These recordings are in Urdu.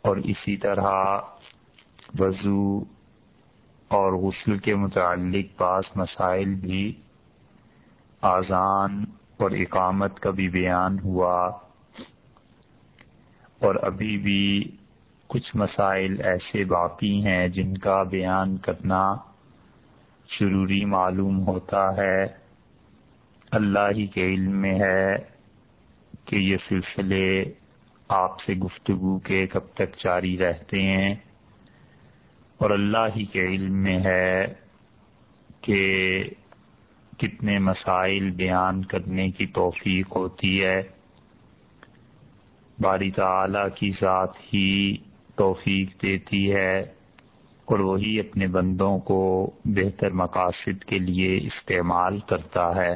اور اسی طرح وضو اور غسل کے متعلق بعض مسائل بھی، اذان اور اقامت کا بھی بیان ہوا، اور ابھی بھی کچھ مسائل ایسے باقی ہیں جن کا بیان کرنا ضروری معلوم ہوتا ہے۔ اللہ ہی کے علم میں ہے کہ یہ سلسلے آپ سے گفتگو کے کب تک جاری رہتے ہیں، اور اللہ ہی کے علم میں ہے کہ کتنے مسائل بیان کرنے کی توفیق ہوتی ہے۔ باری تعالی کی ذات ہی توفیق دیتی ہے، اور وہی اپنے بندوں کو بہتر مقاصد کے لیے استعمال کرتا ہے۔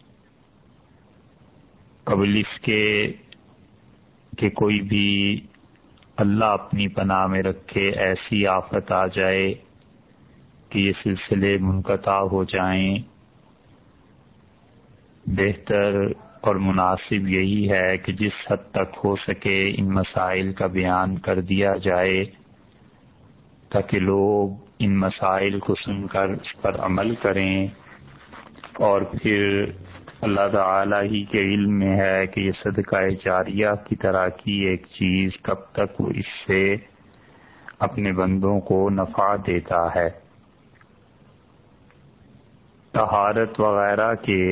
قبل اس کے کہ کوئی بھی اللہ اپنی پناہ میں رکھے ایسی آفت آ جائے کہ یہ سلسلے منقطع ہو جائیں، بہتر اور مناسب یہی ہے کہ جس حد تک ہو سکے ان مسائل کا بیان کر دیا جائے، تاکہ لوگ ان مسائل کو سن کر اس پر عمل کریں، اور پھر اللہ تعالی ہی کے علم میں ہے کہ یہ صدقہ جاریہ کی طرح کی ایک چیز کب تک وہ اس سے اپنے بندوں کو نفع دیتا ہے۔ طہارت وغیرہ کے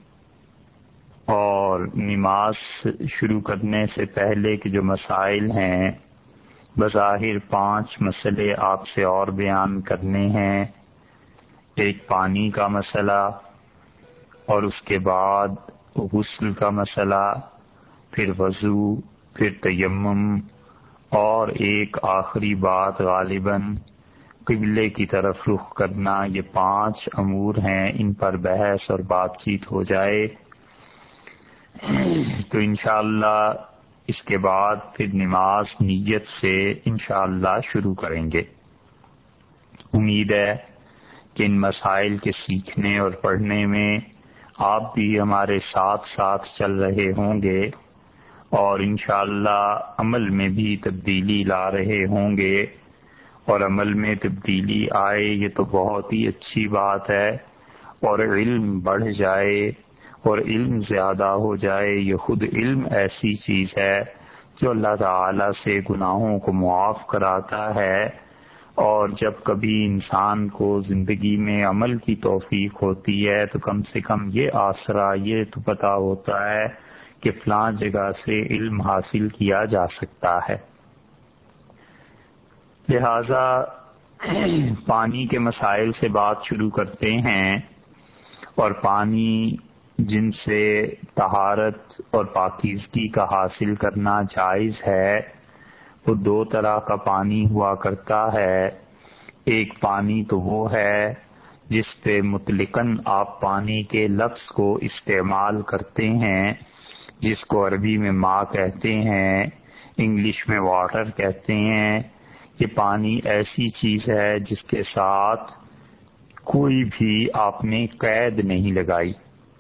اور نماز شروع کرنے سے پہلے کے جو مسائل ہیں، بظاہر 5 مسئلے آپ سے اور بیان کرنے ہیں۔ ایک پانی کا مسئلہ، اور اس کے بعد غسل کا مسئلہ، پھر وضو، پھر تیمم، اور ایک آخری بات غالباً قبلے کی طرف رخ کرنا۔ یہ 5 امور ہیں، ان پر بحث اور بات چیت ہو جائے تو انشاءاللہ اس کے بعد پھر نماز نیت سے انشاءاللہ شروع کریں گے۔ امید ہے کہ ان مسائل کے سیکھنے اور پڑھنے میں آپ بھی ہمارے ساتھ ساتھ چل رہے ہوں گے، اور انشاءاللہ عمل میں بھی تبدیلی لا رہے ہوں گے، اور عمل میں تبدیلی آئے یہ تو بہت ہی اچھی بات ہے، اور علم بڑھ جائے اور علم زیادہ ہو جائے، یہ خود علم ایسی چیز ہے جو اللہ تعالی سے گناہوں کو معاف کراتا ہے۔ اور جب کبھی انسان کو زندگی میں عمل کی توفیق ہوتی ہے تو کم سے کم یہ آسرا، یہ تو پتہ ہوتا ہے کہ فلاں جگہ سے علم حاصل کیا جا سکتا ہے۔ لہذا پانی کے مسائل سے بات شروع کرتے ہیں، اور پانی جن سے طہارت اور پاکیزگی کا حاصل کرنا جائز ہے وہ 2 طرح کا پانی ہوا کرتا ہے۔ ایک پانی تو وہ ہے جس پہ مطلقاً آپ پانی کے لفظ کو استعمال کرتے ہیں، جس کو عربی میں ماء کہتے ہیں، انگلش میں واٹر کہتے ہیں۔ یہ پانی ایسی چیز ہے جس کے ساتھ کوئی بھی آپ نے قید نہیں لگائی۔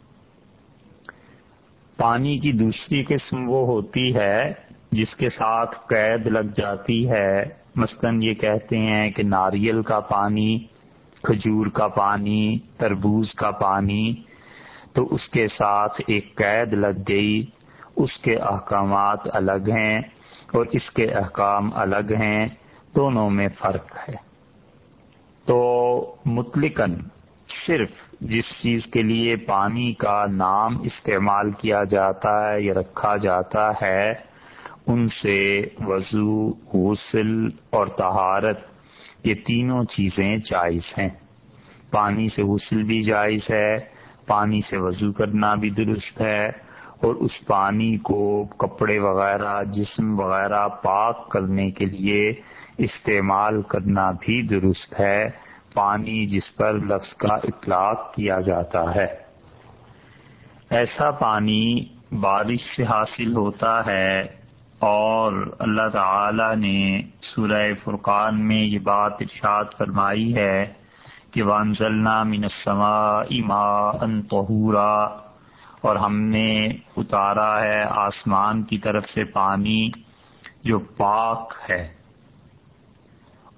پانی کی دوسری قسم وہ ہوتی ہے جس کے ساتھ قید لگ جاتی ہے، مثلاً یہ کہتے ہیں کہ ناریل کا پانی، کھجور کا پانی، تربوز کا پانی، تو اس کے ساتھ ایک قید لگ گئی، اس کے احکامات الگ ہیں اور اس کے احکام الگ ہیں، دونوں میں فرق ہے۔ تو مطلقاً صرف جس چیز کے لیے پانی کا نام استعمال کیا جاتا ہے یا رکھا جاتا ہے، ان سے وضو، غسل اور طہارت یہ تینوں چیزیں جائز ہیں۔ پانی سے غسل بھی جائز ہے، پانی سے وضو کرنا بھی درست ہے، اور اس پانی کو کپڑے وغیرہ، جسم وغیرہ پاک کرنے کے لیے استعمال کرنا بھی درست ہے، پانی جس پر لفظ کا اطلاق کیا جاتا ہے۔ ایسا پانی بارش سے حاصل ہوتا ہے، اور اللہ تعالی نے سورہ فرقان میں یہ بات ارشاد فرمائی ہے کہ وَأَنزَلْنَا مِنَ السَّمَاءِ مَاءً طَهُورًا، اور ہم نے اتارا ہے آسمان کی طرف سے پانی جو پاک ہے۔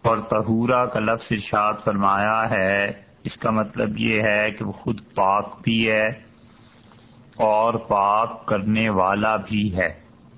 اور طہورا کا لفظ ارشاد فرمایا ہے، اس کا مطلب یہ ہے کہ وہ خود پاک بھی ہے اور پاک کرنے والا بھی ہے۔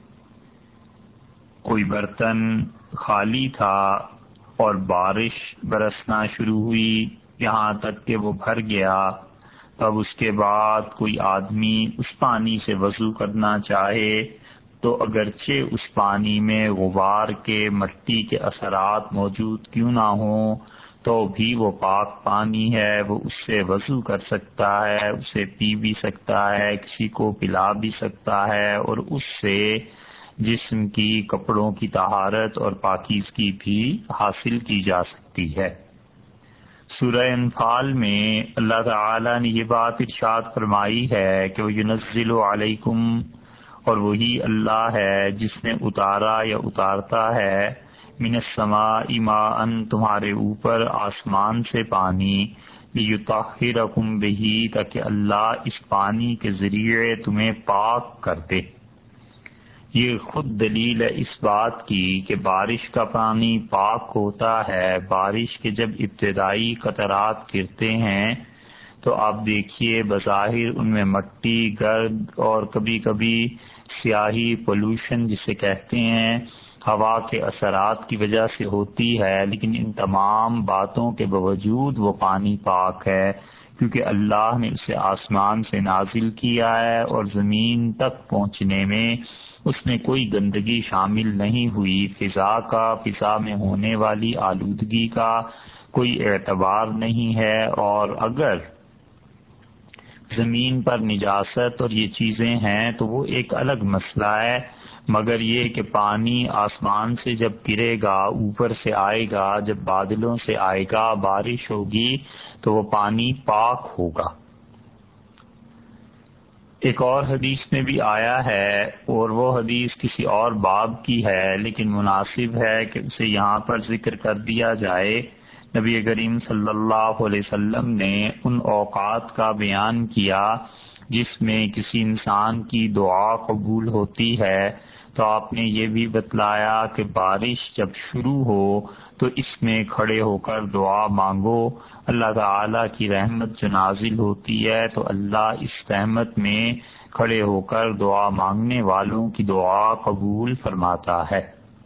کوئی برتن خالی تھا اور بارش برسنا شروع ہوئی یہاں تک کہ وہ بھر گیا، تب اس کے بعد کوئی آدمی اس پانی سے وضو کرنا چاہے تو اگرچہ اس پانی میں غبار کے مٹی کے اثرات موجود کیوں نہ ہوں تو بھی وہ پاک پانی ہے، وہ اس سے وضو کر سکتا ہے، اسے پی بھی سکتا ہے، کسی کو پلا بھی سکتا ہے، اور اس سے جسم کی کپڑوں کی طہارت اور پاکیزگی بھی حاصل کی جا سکتی ہے۔ سورہ انفال میں اللہ تعالی نے یہ بات ارشاد فرمائی ہے کہ وہ ينزل علیکم، اور وہی اللہ ہے جس نے اتارا یا اتارتا ہے من السماء ماء، تمہارے اوپر آسمان سے پانی، لیطہرکم بہ، تاکہ اللہ اس پانی کے ذریعے تمہیں پاک کر دے۔ یہ خود دلیل ہے اس بات کی کہ بارش کا پانی پاک ہوتا ہے۔ بارش کے جب ابتدائی قطرات گرتے ہیں تو آپ دیکھیے بظاہر ان میں مٹی، گرد اور کبھی کبھی سیاہی، پولوشن جسے کہتے ہیں، ہوا کے اثرات کی وجہ سے ہوتی ہے، لیکن ان تمام باتوں کے باوجود وہ پانی پاک ہے، کیونکہ اللہ نے اسے آسمان سے نازل کیا ہے اور زمین تک پہنچنے میں اس میں کوئی گندگی شامل نہیں ہوئی۔ فضا میں ہونے والی آلودگی کا کوئی اعتبار نہیں ہے، اور اگر زمین پر نجاست اور یہ چیزیں ہیں تو وہ ایک الگ مسئلہ ہے، مگر یہ کہ پانی آسمان سے جب گرے گا، اوپر سے آئے گا، جب بادلوں سے آئے گا، بارش ہوگی تو وہ پانی پاک ہوگا۔ ایک اور حدیث میں بھی آیا ہے، اور وہ حدیث کسی اور باب کی ہے لیکن مناسب ہے کہ اسے یہاں پر ذکر کر دیا جائے۔ نبی کریم صلی اللہ علیہ وسلم نے ان اوقات کا بیان کیا جس میں کسی انسان کی دعا قبول ہوتی ہے، تو آپ نے یہ بھی بتلایا کہ بارش جب شروع ہو تو اس میں کھڑے ہو کر دعا مانگو، اللہ تعالی کی رحمت جو نازل ہوتی ہے تو اللہ اس رحمت میں کھڑے ہو کر دعا مانگنے والوں کی دعا قبول فرماتا ہے۔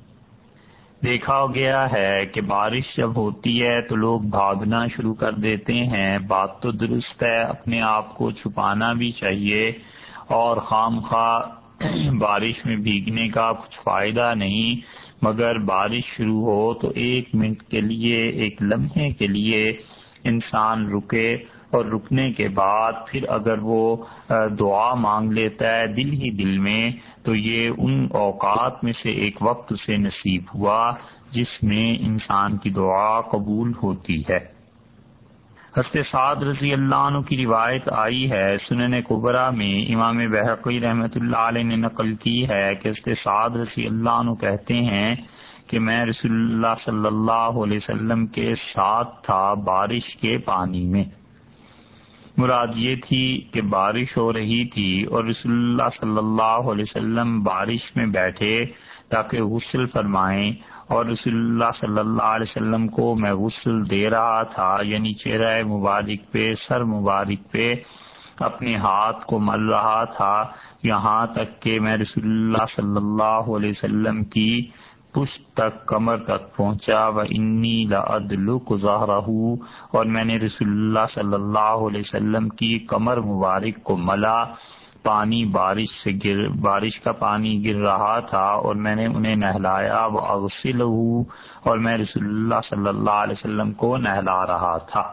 دیکھا گیا ہے کہ بارش جب ہوتی ہے تو لوگ بھاگنا شروع کر دیتے ہیں، بات تو درست ہے، اپنے آپ کو چھپانا بھی چاہیے، اور خام خواہ بارش میں بھیگنے کا کچھ فائدہ نہیں، مگر بارش شروع ہو تو ایک منٹ کے لیے، ایک لمحے کے لیے انسان رکے، اور رکنے کے بعد پھر اگر وہ دعا مانگ لیتا ہے دل ہی دل میں، تو یہ ان اوقات میں سے ایک وقت سے نصیب ہوا جس میں انسان کی دعا قبول ہوتی ہے۔ حضرت سعد رضی اللہ عنہ کی روایت آئی ہے سنن کبریٰ میں، امام بہقی رحمۃ اللہ علیہ نے نقل کی ہے کہ حضرت سعد رضی اللہ عنہ کہتے ہیں کہ میں رسول اللہ صلی اللہ علیہ وسلم کے ساتھ تھا بارش کے پانی میں۔ مراد یہ تھی کہ بارش ہو رہی تھی اور رسول اللہ صلی اللہ علیہ وسلم بارش میں بیٹھے تاکہ غسل فرمائیں، اور رسول اللہ صلی اللہ علیہ وسلم کو میں غسل دے رہا تھا، یعنی چہرہ مبارک پہ، سر مبارک پہ اپنے ہاتھ کو مل رہا تھا، یہاں تک کہ میں رسول اللہ صلی اللہ علیہ وسلم کی پشت تک، کمر تک پہنچا، وَإِنِّي لَأَدْلُكُ ظَهْرَهُ، اور میں نے رسول اللہ صلی اللہ علیہ وسلم کی کمر مبارک کو ملا، پانی بارش کا پانی گر رہا تھا اور میں نے انہیں نہلایا، وَأَغْسِلُهُ، اور میں رسول اللہ صلی اللہ علیہ وسلم کو نہلا رہا تھا۔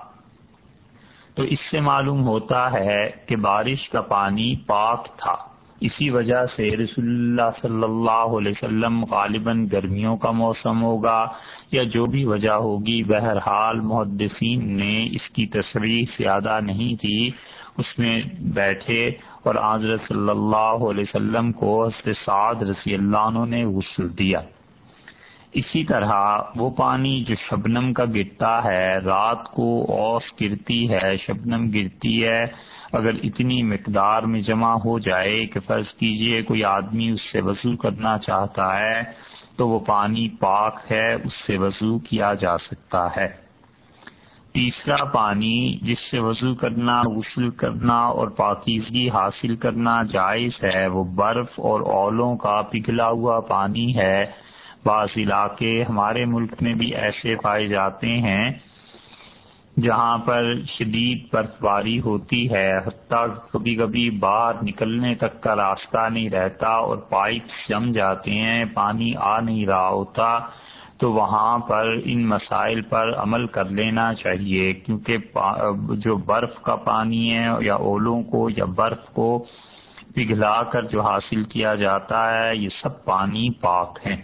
تو اس سے معلوم ہوتا ہے کہ بارش کا پانی پاک تھا، اسی وجہ سے رسول اللہ صلی اللہ علیہ وسلم غالباً گرمیوں کا موسم ہوگا یا جو بھی وجہ ہوگی، بہرحال محدثین نے اس کی تصریح زیادہ نہیں کی، اس میں بیٹھے اور حضرت صلی اللہ علیہ وسلم کو حضرت سعد رضی اللہ عنہ نے غسل دیا۔ اسی طرح وہ پانی جو شبنم کا گرتا ہے، رات کو اوس گرتی ہے، شبنم گرتی ہے، اگر اتنی مقدار میں جمع ہو جائے کہ فرض کیجئے کوئی آدمی اس سے وضو کرنا چاہتا ہے تو وہ پانی پاک ہے، اس سے وضو کیا جا سکتا ہے۔ تیسرا پانی جس سے وضو کرنا، غسل کرنا اور پاکیزگی حاصل کرنا جائز ہے، وہ برف اور اولوں کا پگھلا ہوا پانی ہے۔ بعض علاقے ہمارے ملک میں بھی ایسے پائے جاتے ہیں جہاں پر شدید برف باری ہوتی ہے، حتیٰ کبھی کبھی باہر نکلنے تک کا راستہ نہیں رہتا اور پائپس جم جاتے ہیں، پانی آ نہیں رہا ہوتا، تو وہاں پر ان مسائل پر عمل کر لینا چاہیے، کیونکہ جو برف کا پانی ہے یا اولوں کو یا برف کو پگھلا کر جو حاصل کیا جاتا ہے، یہ سب پانی پاک ہیں۔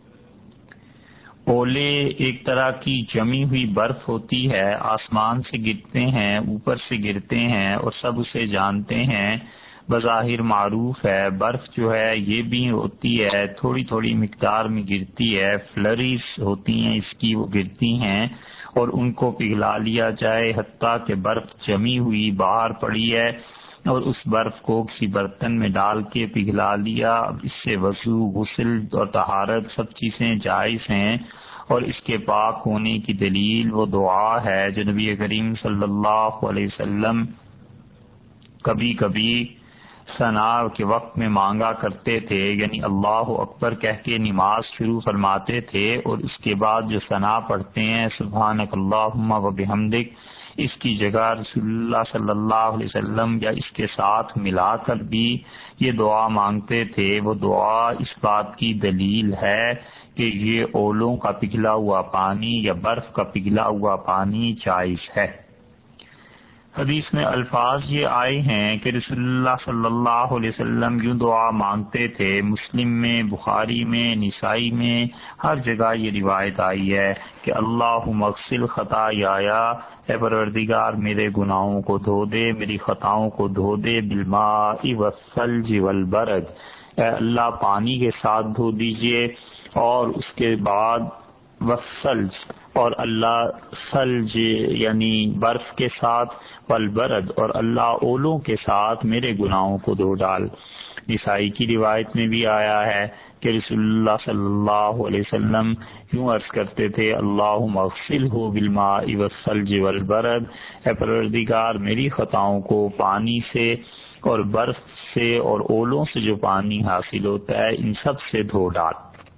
اولے ایک طرح کی جمی ہوئی برف ہوتی ہے، آسمان سے گرتے ہیں، اوپر سے گرتے ہیں اور سب اسے جانتے ہیں، بظاہر معروف ہے۔ برف جو ہے یہ بھی ہوتی ہے، تھوڑی تھوڑی مقدار میں گرتی ہے، فلریز ہوتی ہیں اس کی، وہ گرتی ہیں اور ان کو پگھلا لیا جائے، حتیٰ کہ برف جمی ہوئی باہر پڑی ہے اور اس برف کو کسی برتن میں ڈال کے پگھلا لیا۔ اس سے وضو، غسل اور طہارت سب چیزیں جائز ہیں، اور اس کے پاک ہونے کی دلیل وہ دعا ہے جو نبی کریم صلی اللہ علیہ وسلم کبھی کبھی ثنا کے وقت میں مانگا کرتے تھے، یعنی اللہ اکبر کہہ کے نماز شروع فرماتے تھے اور اس کے بعد جو ثنا پڑھتے ہیں سبحانک اللہم و بحمدک، اس کی جگہ رسول اللہ صلی اللہ علیہ وسلم یا اس کے ساتھ ملا کر بھی یہ دعا مانگتے تھے۔ وہ دعا اس بات کی دلیل ہے کہ یہ اولوں کا پگھلا ہوا پانی یا برف کا پگھلا ہوا پانی جائز ہے۔ حدیث میں الفاظ یہ آئے ہیں کہ رسول اللہ صلی اللہ علیہ وسلم یوں دعا مانگتے تھے، مسلم میں، بخاری میں، نسائی میں، ہر جگہ یہ روایت آئی ہے کہ اللہم اغسل خطایا، اے پروردگار میرے گناہوں کو دھو دے، میری خطاؤں کو دھو دے، بالماء والثلج والبرد، اے اللہ پانی کے ساتھ دھو دیجئے اور اس کے بعد والثلج، اور اللہ ثلج یعنی برف کے ساتھ، والبرد اور اللہ اولوں کے ساتھ میرے گناہوں کو دھو ڈال۔ نسائی کی روایت میں بھی آیا ہے کہ رسول اللہ صلی اللہ علیہ وسلم یوں عرض کرتے تھے، اللہم اغسلہ بالماء والثلج والبرد، اے پروردگار میری خطاؤں کو پانی سے اور برف سے اور اولوں سے جو پانی حاصل ہوتا ہے ان سب سے دھو ڈال۔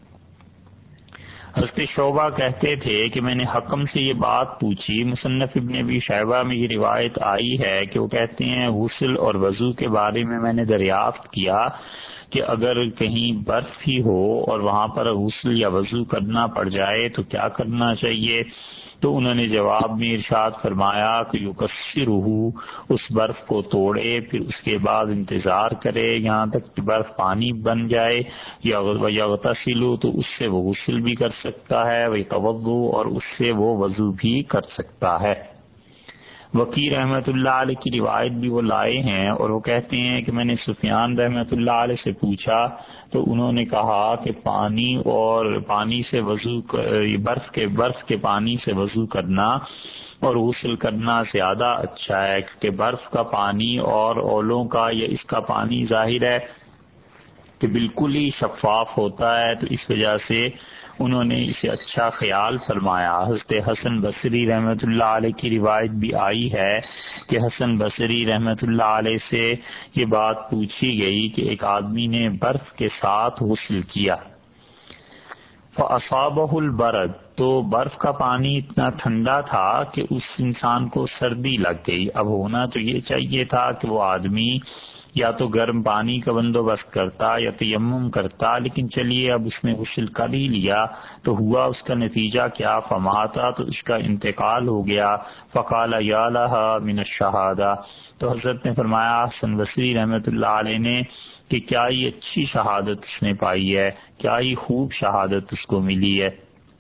حضرت شعبہ کہتے تھے کہ میں نے حکم سے یہ بات پوچھی، مصنف ابن ابی شیبہ میں یہ روایت آئی ہے کہ وہ کہتے ہیں غسل اور وضو کے بارے میں نے دریافت کیا کہ اگر کہیں برف ہی ہو اور وہاں پر غسل یا وضو کرنا پڑ جائے تو کیا کرنا چاہیے؟ تو انہوں نے جواب میں ارشاد فرمایا کہ یکسرہ، اس برف کو توڑے، پھر اس کے بعد انتظار کرے یہاں تک کہ برف پانی بن جائے، یا یغتسل، تو اس سے وہ غسل بھی کر سکتا ہے، ویتوضؤ، اور اس سے وہ وضو بھی کر سکتا ہے۔ وکیع رحمۃ اللہ علیہ کی روایت بھی وہ لائے ہیں اور وہ کہتے ہیں کہ میں نے سفیان رحمۃ اللہ علیہ سے پوچھا تو انہوں نے کہا کہ پانی اور پانی سے وضو، برف کے پانی سے وضو کرنا اور غسل کرنا زیادہ اچھا ہے، کیونکہ برف کا پانی اور اولوں کا یا اس کا پانی ظاہر ہے کہ بالکل ہی شفاف ہوتا ہے، تو اس وجہ سے انہوں نے اسے اچھا خیال فرمایا۔ حضرت حسن بصری رحمۃ اللہ علیہ کی روایت بھی آئی ہے کہ حسن بصری رحمۃ اللہ علیہ سے یہ بات پوچھی گئی کہ ایک آدمی نے برف کے ساتھ غسل کیا، فَأَصَابَهُ الْبَرَدُ، تو برف کا پانی اتنا ٹھنڈا تھا کہ اس انسان کو سردی لگ گئی۔ اب ہونا تو یہ چاہیے تھا کہ وہ آدمی یا تو گرم پانی کا بندوبست کرتا یا تیمم کرتا، لیکن چلیے اب اس نے غسل کر ہی لیا، تو ہوا اس کا نتیجہ کیا؟ فماتا، تو اس کا انتقال ہو گیا۔ فقال یا لہا من الشہادہ، تو حضرت نے فرمایا حسن بصری رحمۃ اللہ علیہ نے کہ کیا یہ اچھی شہادت اس نے پائی ہے، کیا یہ خوب شہادت اس کو ملی ہے۔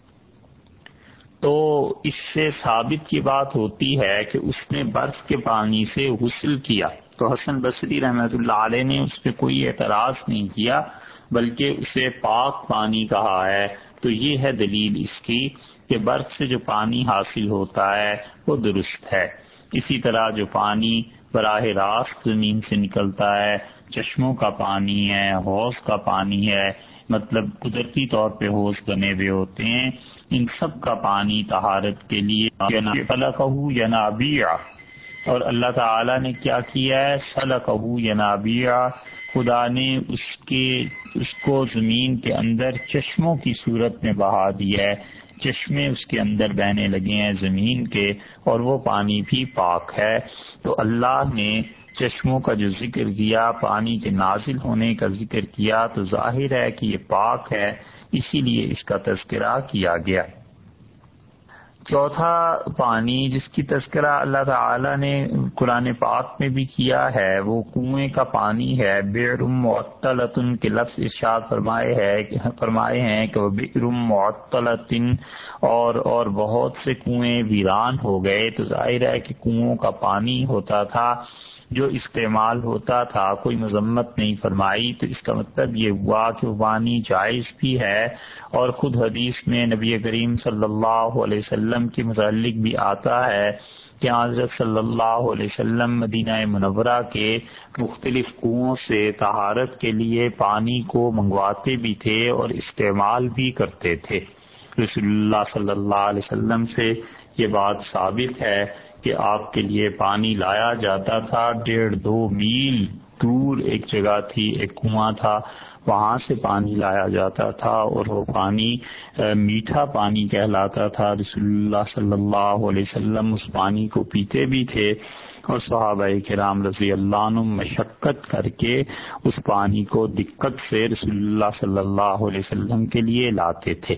تو اس سے ثابت یہ بات ہوتی ہے کہ اس نے برف کے پانی سے غسل کیا، تو حسن بصری رحمۃ اللہ علیہ نے اس پہ کوئی اعتراض نہیں کیا بلکہ اسے پاک پانی کہا ہے۔ تو یہ ہے دلیل اس کی کہ برف سے جو پانی حاصل ہوتا ہے وہ درست ہے۔ اسی طرح جو پانی براہ راست زمین سے نکلتا ہے، چشموں کا پانی ہے، حوض کا پانی ہے، مطلب قدرتی طور پہ حوض بنے ہوئے ہوتے ہیں، ان سب کا پانی طہارت کے لیے سلکہ ینابیع، اور اللہ تعالی نے کیا کیا ہے، سلکہ ینابیع، خدا نے اس کو زمین کے اندر چشموں کی صورت میں بہا دیا ہے، چشمے اس کے اندر بہنے لگے ہیں زمین کے، اور وہ پانی بھی پاک ہے۔ تو اللہ نے چشموں کا جو ذکر کیا، پانی کے نازل ہونے کا ذکر کیا، تو ظاہر ہے کہ یہ پاک ہے، اسی لیے اس کا تذکرہ کیا گیا۔ چوتھا پانی جس کی تذکرہ اللہ تعالی نے قرآن پاک میں بھی کیا ہے، وہ کنویں کا پانی ہے۔ بئر معطلۃ کے لفظ ارشاد فرمائے ہیں کہ وہ بئر معطلۃ، اور بہت سے کنویں ویران ہو گئے، تو ظاہر ہے کہ کنووں کا پانی ہوتا تھا جو استعمال ہوتا تھا، کوئی مذمت نہیں فرمائی۔ تو اس کا مطلب یہ ہوا کہ وہ پانی جائز بھی ہے، اور خود حدیث میں نبی کریم صلی اللہ علیہ وسلم کے متعلق بھی آتا ہے کہ حضرت صلی اللہ علیہ وسلم مدینہ منورہ کے مختلف کنوؤں سے طہارت کے لیے پانی کو منگواتے بھی تھے اور استعمال بھی کرتے تھے۔ رسول اللہ صلی اللہ علیہ وسلم سے یہ بات ثابت ہے کہ آپ کے لیے پانی لایا جاتا تھا، 1.5-2 میل دور ایک جگہ تھی، ایک کنواں تھا، وہاں سے پانی لایا جاتا تھا، اور وہ پانی میٹھا پانی کہلاتا تھا۔ رسول اللہ صلی اللہ علیہ وسلم اس پانی کو پیتے بھی تھے، اور صحابہ کرام رضی اللہ عنہم مشقت کر کے اس پانی کو دقت سے رسول اللہ صلی اللہ علیہ وسلم کے لیے لاتے تھے۔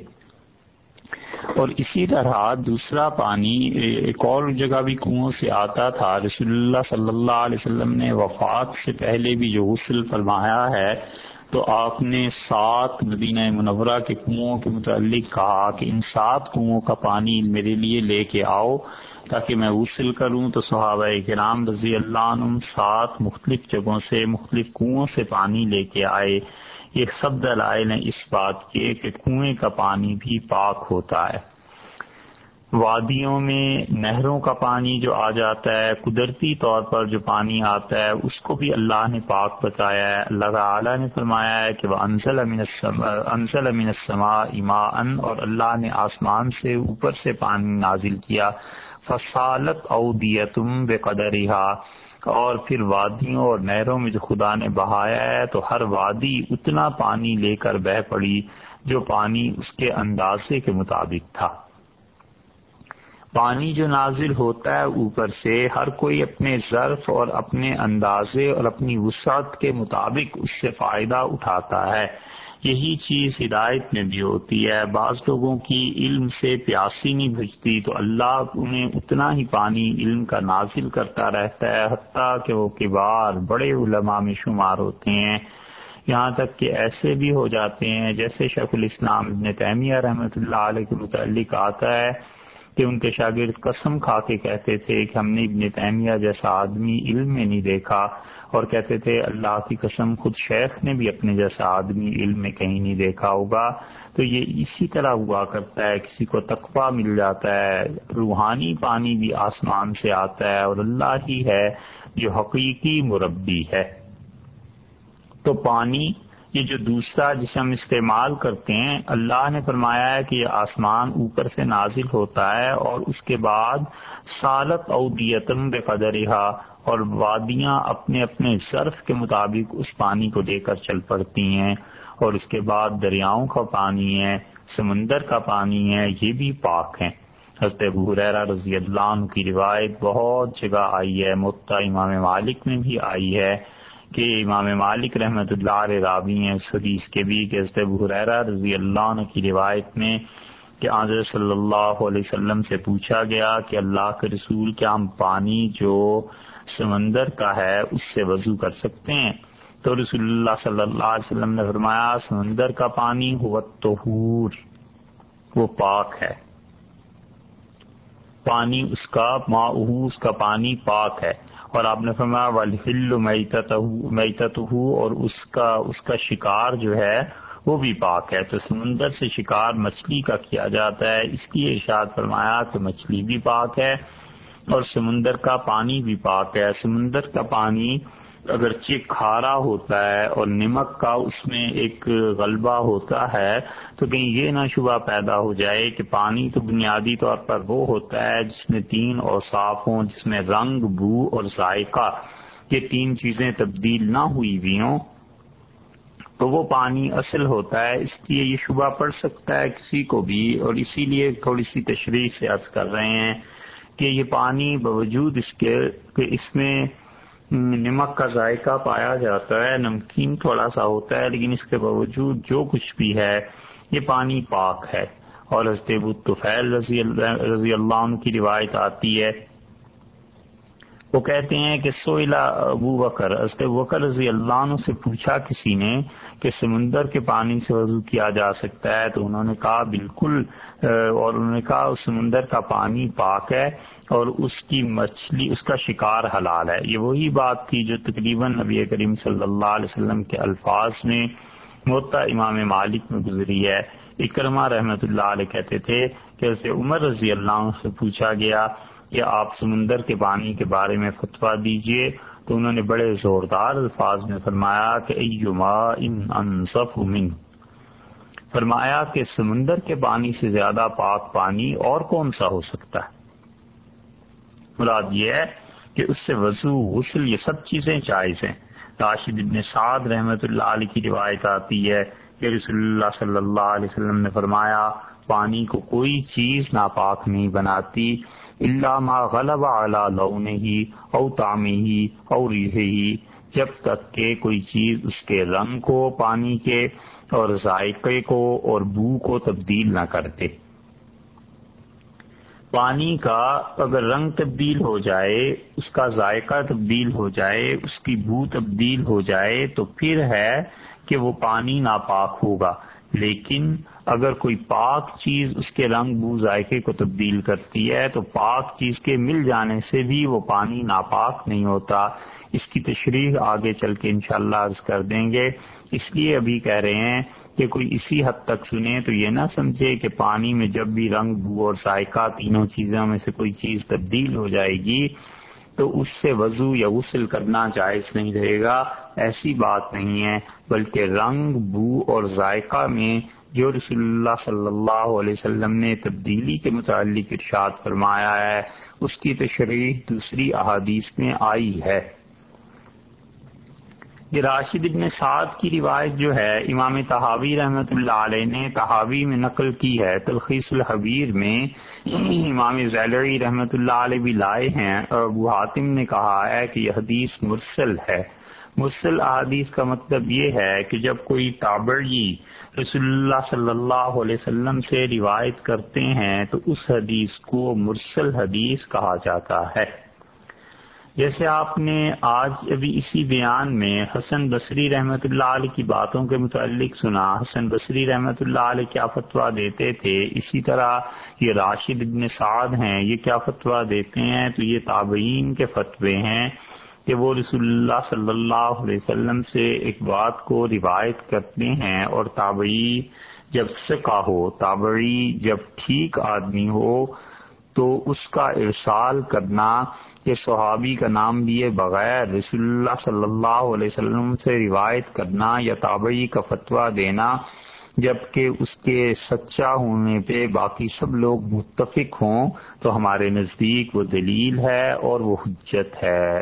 اور اسی طرح دوسرا پانی ایک اور جگہ بھی کنویں سے آتا تھا۔ رسول اللہ صلی اللہ علیہ وسلم نے وفات سے پہلے بھی جو غسل فرمایا ہے، تو آپ نے 7 مدینہ منورہ کے کنوؤں کے متعلق کہا کہ ان 7 کنوؤں کا پانی میرے لیے لے کے آؤ تاکہ میں غسل کروں۔ تو صحابہ کرام رضی اللہ عنہم 7 مختلف جگہوں سے، مختلف کنوؤں سے پانی لے کے آئے۔ یہ سب دلائل ہیں اس بات کے کہ کنویں کا پانی بھی پاک ہوتا ہے۔ وادیوں میں نہروں کا پانی جو آ جاتا ہے، قدرتی طور پر جو پانی آتا ہے، اس کو بھی اللہ نے پاک بتایا ہے۔ اللہ تعالیٰ نے فرمایا ہے کہ وَأَنزَلَ مِنَ السَّمَاءِ مَاءً، اور اللہ نے آسمان سے اوپر سے پانی نازل کیا، فَصَالَتْ أَوْدِيَةٌ بِقَدَرِهَا، اور پھر وادیوں اور نہروں میں جو خدا نے بہایا ہے، تو ہر وادی اتنا پانی لے کر بہہ پڑی جو پانی اس کے اندازے کے مطابق تھا۔ پانی جو نازل ہوتا ہے اوپر سے، ہر کوئی اپنے ظرف اور اپنے اندازے اور اپنی وسعت کے مطابق اس سے فائدہ اٹھاتا ہے۔ یہی چیز ہدایت میں بھی ہوتی ہے۔ بعض لوگوں کی علم سے پیاسی نہیں بجھتی، تو اللہ انہیں اتنا ہی پانی علم کا نازل کرتا رہتا ہے، حتیٰ کہ وہ کبار بڑے علماء میں شمار ہوتے ہیں، یہاں تک کہ ایسے بھی ہو جاتے ہیں جیسے شیخ الاسلام ابن تیمیہ رحمۃ اللہ علیہ کے متعلق آتا ہے کہ ان کے شاگرد قسم کھا کے کہتے تھے کہ ہم نے ابن تیمیہ جیسا آدمی علم میں نہیں دیکھا، اور کہتے تھے اللہ کی قسم خود شیخ نے بھی اپنے جیسا آدمی علم میں کہیں نہیں دیکھا ہوگا۔ تو یہ اسی طرح ہوا کرتا ہے، کسی کو تقویٰ مل جاتا ہے، روحانی پانی بھی آسمان سے آتا ہے، اور اللہ ہی ہے جو حقیقی مربی ہے۔ تو پانی یہ جو دوسرا جسے ہم استعمال کرتے ہیں، اللہ نے فرمایا ہے کہ یہ آسمان اوپر سے نازل ہوتا ہے، اور اس کے بعد سالت اودیتم بقدرہا، اور وادیاں اپنے اپنے ظرف کے مطابق اس پانی کو لے کر چل پڑتی ہیں، اور اس کے بعد دریاؤں کا پانی ہے، سمندر کا پانی ہے، یہ بھی پاک ہیں۔ حضرت ابو ہریرہ رضی اللہ عنہ کی روایت بہت جگہ آئی ہے، موطا امام مالک میں بھی آئی ہے کہ امام مالک رحمۃ اللہ علیہ راوی ہیں اس حدیث کے بھی، کہ حضرت ابو ہریرہ رضی اللہ عنہ کی روایت میں کہ حضرت صلی اللہ علیہ وسلم سے پوچھا گیا کہ اللہ کے رسول، کیا ہم پانی جو سمندر کا ہے اس سے وضو کر سکتے ہیں؟ تو رسول اللہ صلی اللہ علیہ وسلم نے فرمایا سمندر کا پانی هو الطہور، وہ پاک ہے، پانی اس کا ماؤہ، اس کا پانی پاک ہے۔ اور آپ نے فرمایا والحل میتتہ، اور اس کا شکار جو ہے وہ بھی پاک ہے۔ تو سمندر سے شکار مچھلی کا کیا جاتا ہے، اس لیے ارشاد فرمایا کہ مچھلی بھی پاک ہے۔ اور سمندر کا پانی بھی پاک ہے۔ سمندر کا پانی اگرچہ کھارا ہوتا ہے اور نمک کا اس میں ایک غلبہ ہوتا ہے، تو کہیں یہ نہ شبہ پیدا ہو جائے کہ پانی تو بنیادی طور پر وہ ہوتا ہے جس میں 3 اوصاف ہوں، جس میں رنگ، بو اور ذائقہ، یہ 3 چیزیں تبدیل نہ ہوئی بھی ہوں، تو وہ پانی اصل ہوتا ہے۔ اس لیے یہ شبہ پڑ سکتا ہے کسی کو بھی، اور اسی لیے تھوڑی سی تشریح سے عرض کر رہے ہیں کہ یہ پانی باوجود اس کے کہ اس میں نمک کا ذائقہ پایا جاتا ہے، نمکین تھوڑا سا ہوتا ہے، لیکن اس کے باوجود جو کچھ بھی ہے یہ پانی پاک ہے۔ اور حضرت ابو طفیل رضی اللہ عنہ کی روایت آتی ہے، وہ کہتے ہیں کہ سئلا ابو بکر، حضرت ابو بکر رضی اللہ عنہ سے پوچھا کسی نے کہ سمندر کے پانی سے وضو کیا جا سکتا ہے، تو انہوں نے کہا بالکل، اور انہوں نے کہا اس سمندر کا پانی پاک ہے اور اس کی مچھلی، اس کا شکار حلال ہے۔ یہ وہی بات تھی جو تقریباً نبی کریم صلی اللہ علیہ وسلم کے الفاظ میں موطا امام مالک میں گزری ہے۔ اکرمہ رحمۃ اللہ علیہ کہتے تھے کہ حضرت عمر رضی اللہ عنہ سے پوچھا گیا کہ آپ سمندر کے پانی کے بارے میں فتویٰ دیجئے، تو انہوں نے بڑے زوردار الفاظ میں فرمایا کہ ایما ان انصف من، فرمایا کہ سمندر کے پانی سے زیادہ پاک پانی اور کون سا ہو سکتا ہے۔ مراد یہ ہے کہ اس سے وضو، غسل، یہ سب چیزیں جائز ہیں۔ راشد ابن سعد رحمۃ اللہ علیہ کی روایت آتی ہے کہ رسول اللہ صلی اللہ علیہ وسلم نے فرمایا پانی کو کوئی چیز ناپاک نہیں بناتی الا ما غلب علی لونہ او طعمہ او ریحہ، جب تک کہ کوئی چیز اس کے رنگ کو، پانی کے، اور ذائقے کو اور بو کو تبدیل نہ کرتے۔ پانی کا اگر رنگ تبدیل ہو جائے، اس کا ذائقہ تبدیل ہو جائے، اس کی بو تبدیل ہو جائے، تو پھر ہے کہ وہ پانی ناپاک ہوگا۔ لیکن اگر کوئی پاک چیز اس کے رنگ، بو، ذائقے کو تبدیل کرتی ہے تو پاک چیز کے مل جانے سے بھی وہ پانی ناپاک نہیں ہوتا۔ اس کی تشریح آگے چل کے انشاءاللہ عرض کر دیں گے، اس لیے ابھی کہہ رہے ہیں کہ کوئی اسی حد تک سنے تو یہ نہ سمجھے کہ پانی میں جب بھی رنگ، بو اور ذائقہ، تینوں چیزوں میں سے کوئی چیز تبدیل ہو جائے گی تو اس سے وضو یا غسل کرنا جائز نہیں رہے گا، ایسی بات نہیں ہے، بلکہ رنگ، بو اور ذائقہ میں جو رسول اللہ صلی اللہ علیہ وسلم نے تبدیلی کے متعلق ارشاد فرمایا ہے اس کی تشریح دوسری احادیث میں آئی ہے۔ یہ راشد ابن سعد کی روایت جو ہے امام طحاوی رحمۃ اللہ علیہ نے طحاوی میں نقل کی ہے، تلخیص الحبیر میں امام زیلعی رحمۃ اللہ علیہ بھی لائے ہیں، اور ابو حاتم نے کہا ہے کہ یہ حدیث مرسل ہے۔ مرسل احادیث کا مطلب یہ ہے کہ جب کوئی تابعی رسول اللہ صلی اللہ علیہ وسلم سے روایت کرتے ہیں تو اس حدیث کو مرسل حدیث کہا جاتا ہے۔ جیسے آپ نے آج ابھی اسی بیان میں حسن بصری رحمۃ اللہ علیہ کی باتوں کے متعلق سنا، حسن بصری رحمۃ اللہ علیہ کیا فتویٰ دیتے تھے، اسی طرح یہ راشد ابن سعد ہیں، یہ کیا فتویٰ دیتے ہیں، تو یہ تابعین کے فتوے ہیں کہ وہ رسول اللہ صلی اللہ علیہ وسلم سے ایک بات کو روایت کرتے ہیں، اور تابعی جب ثقہ ہو، تابعی جب ٹھیک آدمی ہو تو اس کا ارسال کرنا، یہ صحابی کا نام لیے بغیر رسول اللہ صلی اللہ علیہ وسلم سے روایت کرنا یا تابعی کا فتویٰ دینا، جبکہ اس کے سچا ہونے پہ باقی سب لوگ متفق ہوں، تو ہمارے نزدیک وہ دلیل ہے اور وہ حجت ہے۔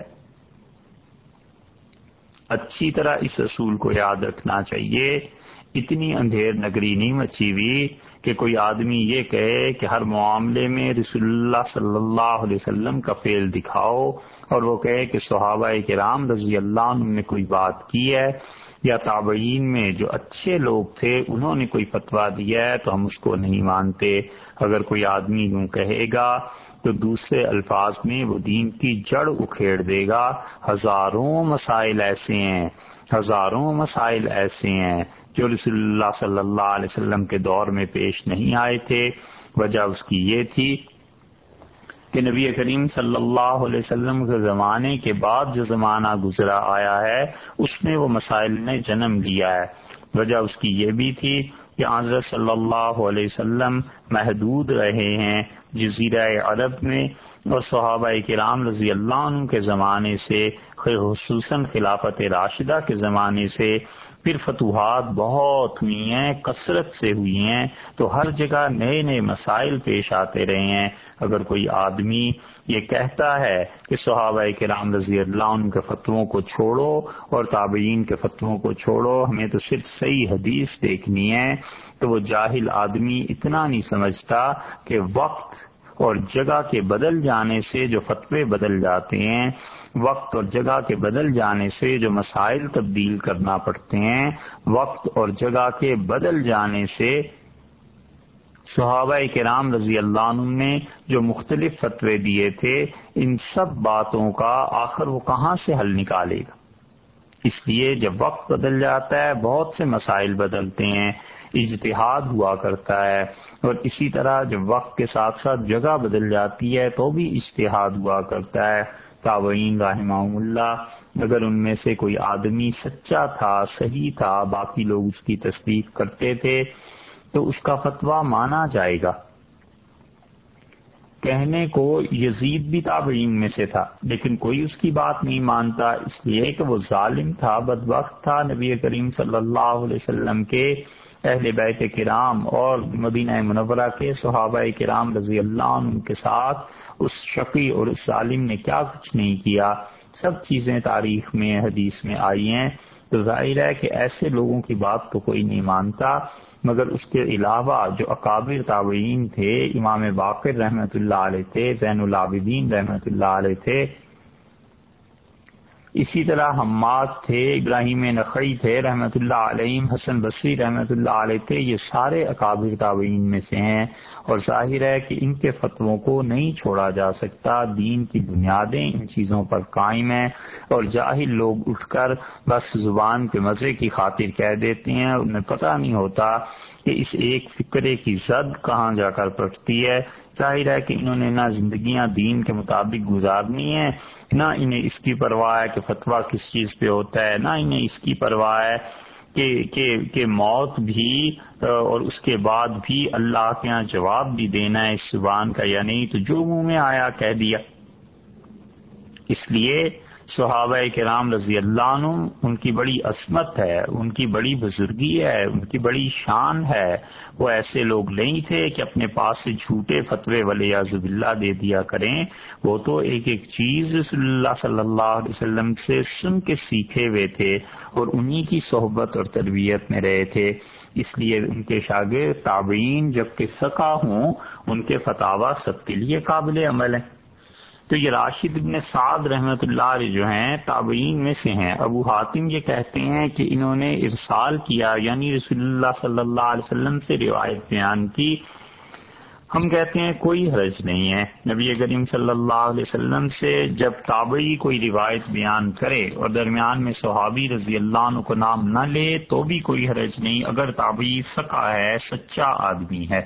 اچھی طرح اس اصول کو یاد رکھنا چاہیے، اتنی اندھیر نگری نہیں مچی ہوئی کہ کوئی آدمی یہ کہے کہ ہر معاملے میں رسول اللہ صلی اللہ علیہ وسلم کا فعل دکھاؤ، اور وہ کہے کہ صحابہ کرام رضی اللہ عنہ نے کوئی بات کی ہے یا تابعین میں جو اچھے لوگ تھے انہوں نے کوئی فتویٰ دیا ہے تو ہم اس کو نہیں مانتے۔ اگر کوئی آدمی یوں کہے گا تو دوسرے الفاظ میں وہ دین کی جڑ اکھیڑ دے گا۔ ہزاروں مسائل ایسے ہیں جو رسول اللہ صلی اللہ علیہ وسلم کے دور میں پیش نہیں آئے تھے۔ وجہ اس کی یہ تھی کہ نبی کریم صلی اللہ علیہ وسلم کے زمانے کے بعد جو زمانہ گزرا آیا ہے اس میں وہ مسائل نے جنم لیا ہے۔ وجہ اس کی یہ بھی تھی کہ حضرت صلی اللہ علیہ وسلم محدود رہے ہیں جزیرہ عرب میں، اور صحابہ کرام رضی اللہ عنہ کے زمانے سے، خصوصاً خلافت راشدہ کے زمانے سے پھر فتوحات بہت ہوئی ہیں، کثرت سے ہوئی ہیں، تو ہر جگہ نئے نئے مسائل پیش آتے رہے ہیں۔ اگر کوئی آدمی یہ کہتا ہے کہ صحابہ کرام رضی اللہ عنہ کے فتووں کو چھوڑو اور تابعین کے فتووں کو چھوڑو، ہمیں تو صرف صحیح حدیث دیکھنی ہے، تو وہ جاہل آدمی اتنا نہیں سمجھتا کہ وقت اور جگہ کے بدل جانے سے جو فتوے بدل جاتے ہیں، وقت اور جگہ کے بدل جانے سے جو مسائل تبدیل کرنا پڑتے ہیں، وقت اور جگہ کے بدل جانے سے صحابہ کرام رضی اللہ عنہ نے جو مختلف فتوے دیے تھے، ان سب باتوں کا آخر وہ کہاں سے حل نکالے گا؟ اس لیے جب وقت بدل جاتا ہے بہت سے مسائل بدلتے ہیں، اجتہاد ہوا کرتا ہے، اور اسی طرح جب وقت کے ساتھ ساتھ جگہ بدل جاتی ہے تو بھی اجتہاد ہوا کرتا ہے۔ تابعین رحمہم اللہ، اگر ان میں سے کوئی آدمی سچا تھا، صحیح تھا، باقی لوگ اس کی تصدیق کرتے تھے تو اس کا فتویٰ مانا جائے گا۔ کہنے کو یزید بھی تابعین میں سے تھا، لیکن کوئی اس کی بات نہیں مانتا، اس لیے کہ وہ ظالم تھا، بدبخت تھا۔ نبی کریم صلی اللہ علیہ وسلم کے اہل بیت کرام اور مدینہ منورہ کے صحابہ کرام رضی اللہ عنہ کے ساتھ اس شقی اور اس ظالم نے کیا کچھ نہیں کیا، سب چیزیں تاریخ میں حدیث میں آئی ہیں۔ تو ظاہر ہے کہ ایسے لوگوں کی بات تو کوئی نہیں مانتا، مگر اس کے علاوہ جو اکابر تابعین تھے، امام باقر رحمۃ اللہ علیہ تھے، زین العابدین رحمۃ اللہ علیہ تھے، اسی طرح حماد تھے، ابراہیم نخعی تھے رحمۃ اللہ علیہ، حسن بصری رحمۃ اللہ علیہ تھے، یہ سارے اکابر تابعین میں سے ہیں، اور ظاہر ہے کہ ان کے فتووں کو نہیں چھوڑا جا سکتا۔ دین کی بنیادیں ان چیزوں پر قائم ہیں، اور جاہل لوگ اٹھ کر بس زبان کے مزے کی خاطر کہہ دیتے ہیں، انہیں پتہ نہیں ہوتا کہ اس ایک فکرے کی زد کہاں جا کر پڑتی ہے۔ ظاہر ہے کہ انہوں نے نہ زندگیاں دین کے مطابق گزارنی ہے، نہ انہیں اس کی پرواہ ہے کہ فتویٰ کس چیز پہ ہوتا ہے، نہ انہیں اس کی پرواہ ہے کہ موت بھی اور اس کے بعد بھی اللہ کے ہاں جواب بھی دینا ہے اس زبان کا یا نہیں، تو جو منہ میں آیا کہہ دیا۔ اس لیے صحابہ کرام رضی اللہ عنہ ان کی بڑی عصمت ہے، ان کی بڑی بزرگی ہے، ان کی بڑی شان ہے۔ وہ ایسے لوگ نہیں تھے کہ اپنے پاس سے جھوٹے فتوے ولیعذ باللہ دے دیا کریں، وہ تو ایک ایک چیز رسول اللہ صلی اللہ علیہ وسلم سے سن کے سیکھے ہوئے تھے اور انہی کی صحبت اور تربیت میں رہے تھے۔ اس لیے ان کے شاگرد تابعین جبکہ فقہ ہوں، ان کے فتاویٰ سب کے لیے قابل عمل ہیں۔ تو یہ راشد ابن سعد رحمۃ اللہ علیہ جو ہیں تابعین میں سے ہیں۔ ابو حاتم یہ کہتے ہیں کہ انہوں نے ارسال کیا، یعنی رسول اللہ صلی اللہ علیہ وسلم سے روایت بیان کی۔ ہم کہتے ہیں کوئی حرج نہیں ہے، نبی کریم صلی اللہ علیہ وسلم سے جب تابعی کوئی روایت بیان کرے اور درمیان میں صحابی رضی اللہ عنہ کو نام نہ لے تو بھی کوئی حرج نہیں، اگر تابعی فقہ ہے، سچا آدمی ہے۔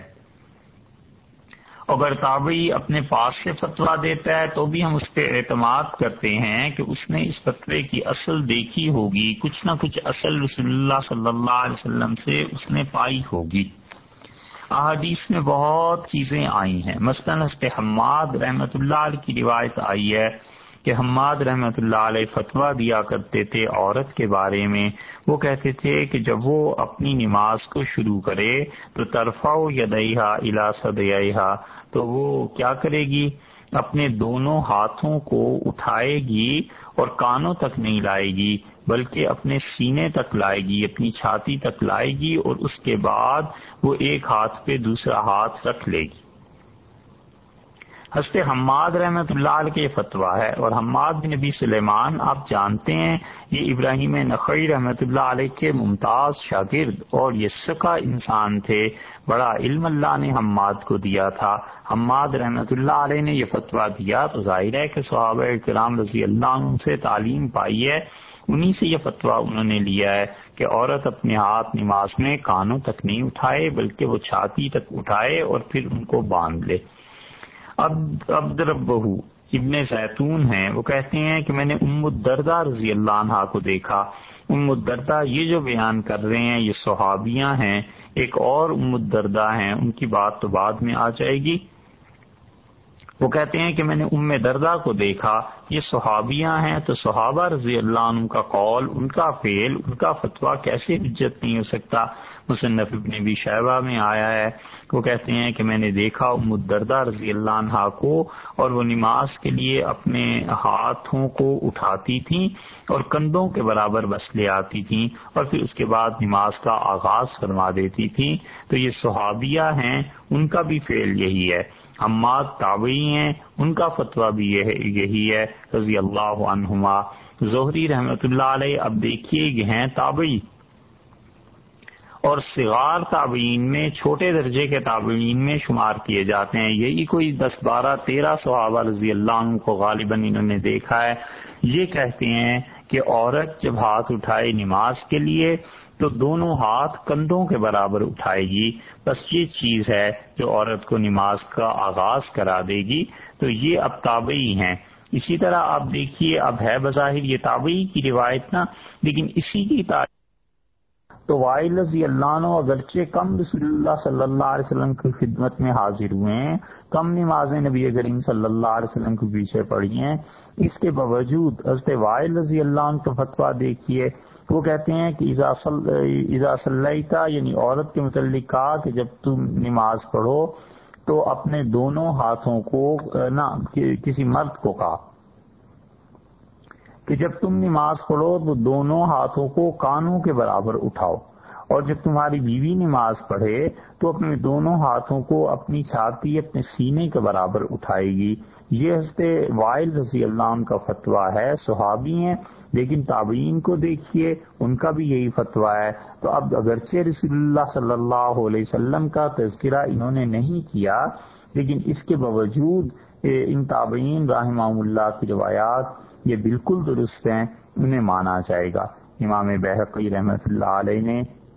اگر تابعی اپنے پاس سے فتویٰ دیتا ہے تو بھی ہم اس پہ اعتماد کرتے ہیں کہ اس نے اس فتوے کی اصل دیکھی ہوگی، کچھ نہ کچھ اصل رسول اللہ صلی اللہ علیہ وسلم سے اس نے پائی ہوگی۔ احادیث میں بہت چیزیں آئی ہیں، مثلا حضرت حماد رحمۃ اللہ علیہ کی روایت آئی ہے کہ حماد رحمۃ اللہ علیہ فتویٰ دیا کرتے تھے عورت کے بارے میں۔ وہ کہتے تھے کہ جب وہ اپنی نماز کو شروع کرے تو ترفع یدیہا الی صدیہا، تو وہ کیا کرے گی، اپنے دونوں ہاتھوں کو اٹھائے گی اور کانوں تک نہیں لائے گی بلکہ اپنے سینے تک لائے گی، اپنی چھاتی تک لائے گی، اور اس کے بعد وہ ایک ہاتھ پہ دوسرا ہاتھ رکھ لے گی۔ حضرت حماد رحمۃ اللہ علیہ کے فتویٰ ہے، اور حماد بن نبی سلیمان آپ جانتے ہیں یہ ابراہیم نخعی رحمۃ اللہ علیہ کے ممتاز شاگرد اور یہ ثقہ انسان تھے، بڑا علم اللہ نے حماد کو دیا تھا۔ حماد رحمۃ اللہ علیہ نے یہ فتویٰ دیا تو ظاہر ہے کہ صحابہ کرام رضی اللہ عنہ سے تعلیم پائی ہے، انہی سے یہ فتویٰ انہوں نے لیا ہے کہ عورت اپنے ہاتھ نماز میں کانوں تک نہیں اٹھائے بلکہ وہ چھاتی تک اٹھائے اور پھر ان کو باندھ لے۔ عبد ربہ ابن زیتون ہیں، وہ کہتے ہیں کہ میں نے ام الدرداء رضی اللہ عنہا کو دیکھا۔ ام الدرداء یہ جو بیان کر رہے ہیں یہ صحابیاں ہیں، ایک اور ام الدرداء ہیں، ان کی بات تو بعد میں آ جائے گی۔ وہ کہتے ہیں کہ میں نے ام درداء کو دیکھا، یہ صحابیاں ہیں تو صحابہ رضی اللہ عنہ کا قول، ان کا فعل، ان کا فتویٰ کیسے حجت نہیں ہو سکتا؟ مصنف ابن ابی شیبہ میں آیا ہے، وہ کہتے ہیں کہ میں نے دیکھا ام الدرداء رضی اللہ عنہا کو، اور وہ نماز کے لیے اپنے ہاتھوں کو اٹھاتی تھیں اور کندھوں کے برابر بس لے آتی تھیں، اور پھر اس کے بعد نماز کا آغاز فرما دیتی تھیں۔ تو یہ صحابیہ ہیں، ان کا بھی فعل یہی ہے۔ حماد تابعی ہیں، ان کا فتویٰ بھی یہی ہے رضی اللہ عنہما۔ زہری رحمۃ اللہ علیہ اب دیکھیے یہ ہیں تابعی، اور صغار تابعین میں، چھوٹے درجے کے تابعین میں شمار کیے جاتے ہیں۔ یہی کوئی 10 12 13 صحابہ رضی اللہ عنہ کو غالباً انہوں نے دیکھا ہے۔ یہ کہتے ہیں کہ عورت جب ہاتھ اٹھائے نماز کے لیے تو دونوں ہاتھ کندھوں کے برابر اٹھائے گی، بس یہ چیز ہے جو عورت کو نماز کا آغاز کرا دے گی۔ تو یہ اب تابعی ہیں۔ اسی طرح آپ دیکھیے، اب ہے بظاہر یہ تابعی کی روایت نا، لیکن اسی کی تو وائل رضی اللہ عنہ اگرچہ کم رسول اللہ صلی اللہ علیہ وسلم کی خدمت میں حاضر ہوئے ہیں، کم نمازیں نبی کریم صلی اللہ علیہ وسلم کے پیچھے پڑھی ہیں، اس کے باوجود حضرت وائل رضی اللہ عنہ کا فتویٰ دیکھیے۔ وہ کہتے ہیں کہ اذا صلیتا، یعنی عورت کے متعلق کہا کہ جب تم نماز پڑھو تو اپنے دونوں ہاتھوں کو نہ، کسی مرد کو کہا کہ جب تم نماز پڑھو تو دونوں ہاتھوں کو کانوں کے برابر اٹھاؤ، اور جب تمہاری بیوی نماز پڑھے تو اپنے دونوں ہاتھوں کو اپنی چھاتی، اپنے سینے کے برابر اٹھائے گی۔ یہ حضرت وائل رضی اللہ عنہ کا فتویٰ ہے، صحابی ہیں، لیکن تابعین کو دیکھیے، ان کا بھی یہی فتویٰ ہے۔ تو اب اگرچہ رسول اللہ صلی اللہ علیہ وسلم کا تذکرہ انہوں نے نہیں کیا، لیکن اس کے باوجود ان تابعین رحمہم اللہ کی روایات یہ بالکل درست ہیں، انہیں مانا جائے گا۔ امام بہقی رحمۃ اللہ علیہ نے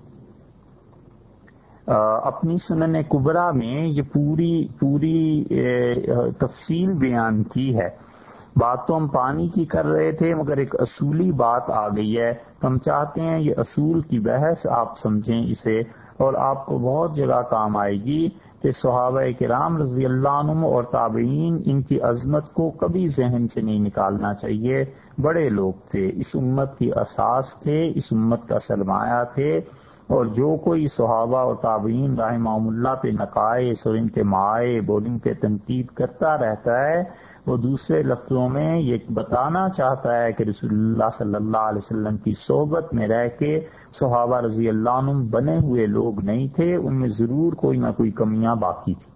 اپنی سنن کبریٰ میں یہ پوری تفصیل بیان کی ہے۔ بات تو ہم پانی کی کر رہے تھے، مگر ایک اصولی بات آ گئی ہے، تو ہم چاہتے ہیں یہ اصول کی بحث آپ سمجھیں اسے، اور آپ کو بہت جگہ کام آئے گی کہ صحابہ کرام رضی اللہ عنہم اور تابعین، ان کی عظمت کو کبھی ذہن سے نہیں نکالنا چاہیے۔ بڑے لوگ تھے، اس امت کی اساس تھے، اس امت کا سرمایہ تھے، اور جو کوئی صحابہ اور تابعین رحمہم اللہ پہ نقائص اور ان کے معائب اور ان کے تنقید کرتا رہتا ہے، وہ دوسرے لفظوں میں یہ بتانا چاہتا ہے کہ رسول اللہ صلی اللہ علیہ وسلم کی صحبت میں رہ کے صحابہ رضی اللہ عنہم بنے ہوئے لوگ نہیں تھے، ان میں ضرور کوئی نہ کوئی کمیاں باقی تھی۔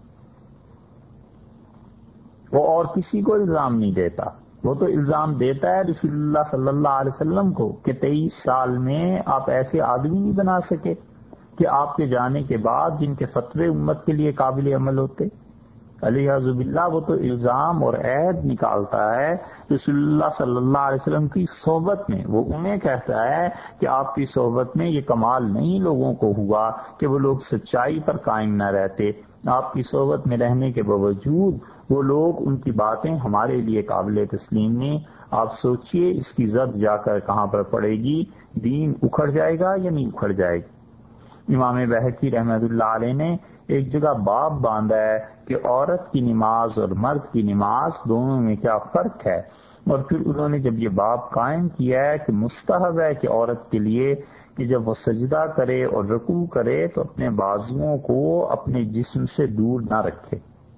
وہ اور کسی کو الزام نہیں دیتا، وہ تو الزام دیتا ہے رسول اللہ صلی اللہ علیہ وسلم کو کہ 23 سال میں آپ ایسے آدمی نہیں بنا سکے کہ آپ کے جانے کے بعد جن کے فتوے امت کے لیے قابل عمل ہوتے۔ علیہ باللہ وہ تو الزام اور عیب نکالتا ہے رسول اللہ صلی اللہ علیہ وسلم کی صحبت میں۔ وہ انہیں کہتا ہے کہ آپ کی صحبت میں یہ کمال نہیں لوگوں کو ہوا کہ وہ لوگ سچائی پر قائم نہ رہتے، آپ کی صحبت میں رہنے کے باوجود وہ لوگ، ان کی باتیں ہمارے لیے قابل تسلیم نہیں۔ آپ سوچئے اس کی زد جا کر کہاں پر پڑے گی، دین اکھڑ جائے گا یا نہیں اکھڑ جائے گا۔ امام بہقی رحمۃ اللہ علیہ نے ایک جگہ باب باندھا ہے کہ عورت کی نماز اور مرد کی نماز دونوں میں کیا فرق ہے، اور پھر انہوں نے جب یہ باب قائم کیا ہے کہ مستحب ہے کہ عورت کے لیے کہ جب وہ سجدہ کرے اور رکوع کرے تو اپنے بازوؤں کو اپنے جسم سے دور نہ رکھے۔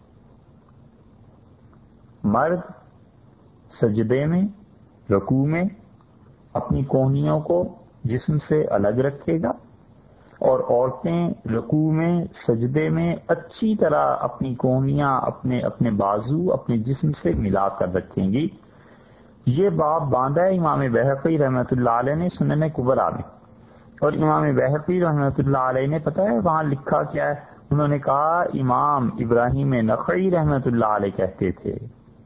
مرد سجدے میں، رکوع میں اپنی کوہنیوں کو جسم سے الگ رکھے گا، اور عورتیں رکوع میں، سجدے میں اچھی طرح اپنی کوہنیاں، اپنے بازو اپنے جسم سے ملا کر رکھیں گی۔ یہ باب باندھا ہے امام بہقی رحمۃ اللہ علیہ نے سنن کبریٰ میں، اور امام بہقی رحمۃ اللہ علیہ نے پتہ ہے وہاں لکھا کیا ہے؟ انہوں نے کہا امام ابراہیم نخعی رحمۃ اللہ علیہ کہتے تھے،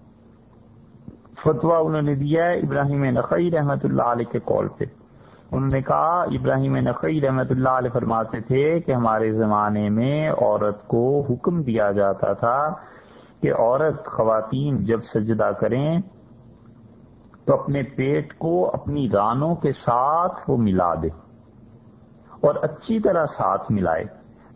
فتویٰ انہوں نے دیا ہے ابراہیم نخعی رحمۃ اللہ علیہ کے قول پہ۔ انہوں نے کہا ابراہیم نخعی رحمۃ اللہ علیہ فرماتے تھے کہ ہمارے زمانے میں عورت کو حکم دیا جاتا تھا کہ عورت، خواتین جب سجدہ کریں تو اپنے پیٹ کو اپنی رانوں کے ساتھ وہ ملا دے، اور اچھی طرح ساتھ ملائے،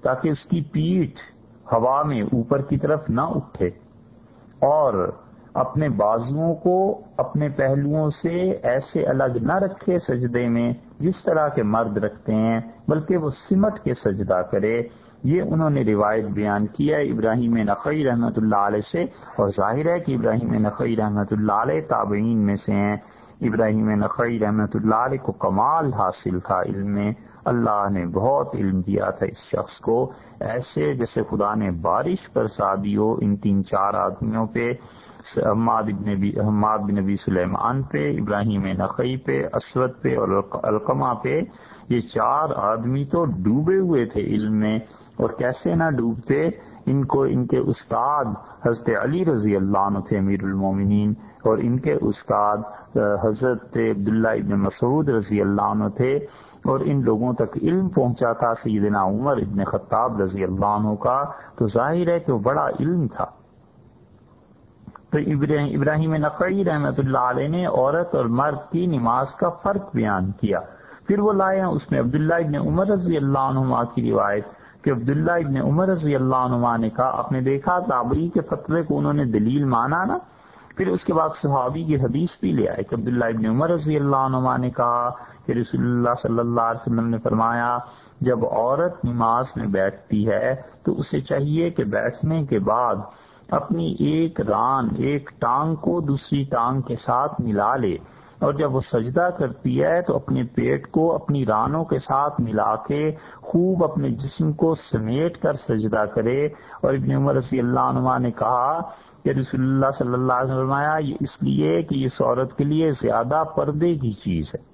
تاکہ اس کی پیٹھ ہوا میں اوپر کی طرف نہ اٹھے، اور اپنے بازوؤں کو اپنے پہلوؤں سے ایسے الگ نہ رکھے سجدے میں جس طرح کے مرد رکھتے ہیں، بلکہ وہ سمٹ کے سجدہ کرے۔ یہ انہوں نے روایت بیان کیا ہے ابراہیم نخعی رحمۃ اللہ علیہ سے، اور ظاہر ہے کہ ابراہیم نخعی رحمۃ اللہ علیہ تابعین میں سے ہیں۔ ابراہیم نخعی رحمۃ اللہ علیہ کو کمال حاصل تھا علم میں، اللہ نے بہت علم دیا تھا اس شخص کو، ایسے جیسے خدا نے بارش برسا دی ہو ان 3-4 آدمیوں پہ، حماد بن نبی سلیمان پہ، ابراہیم نخعی پہ، اسود پہ اور علقمہ پہ۔ یہ 4 آدمی تو ڈوبے ہوئے تھے علم میں، اور کیسے نہ ڈوبتے، ان کو ان کے استاد حضرت علی رضی اللہ عنہ تھے امیر المومنین، اور ان کے استاد حضرت عبداللہ ابن مسعود رضی اللہ عنہ تھے، اور ان لوگوں تک علم پہنچا تھا سیدنا عمر ابن خطاب رضی اللہ عنہ کا، تو ظاہر ہے کہ وہ بڑا علم تھا۔ تو ابراہیم نخعی رحمۃ اللہ علیہ نے عورت اور مرد کی نماز کا فرق بیان کیا، پھر وہ لائے ہیں اس میں عبداللہ ابن عمر رضی اللہ عنہما کی روایت کہ عبداللہ ابن عمر رضی اللہ عنہما نے کہا، آپ نے دیکھا تابعی کے فتوے کو انہوں نے دلیل مانا نا، پھر اس کے بعد صحابی کی حدیث بھی لے آئے کہ عبداللہ ابن عمر رضی اللہ عنہما نے کہا کہ رسول اللہ صلی اللہ علیہ وسلم نے فرمایا، جب عورت نماز میں بیٹھتی ہے تو اسے چاہیے کہ بیٹھنے کے بعد اپنی ایک ٹانگ کو دوسری ٹانگ کے ساتھ ملا لے، اور جب وہ سجدہ کرتی ہے تو اپنے پیٹ کو اپنی رانوں کے ساتھ ملا کے خوب اپنے جسم کو سمیٹ کر سجدہ کرے۔ اور ابن عمر رضی اللہ عنہ نے کہا کہ رسول اللہ صلی اللہ علیہ وسلم نے فرمایا، یہ اس لیے کہ اس عورت کے لیے زیادہ پردے کی چیز ہے،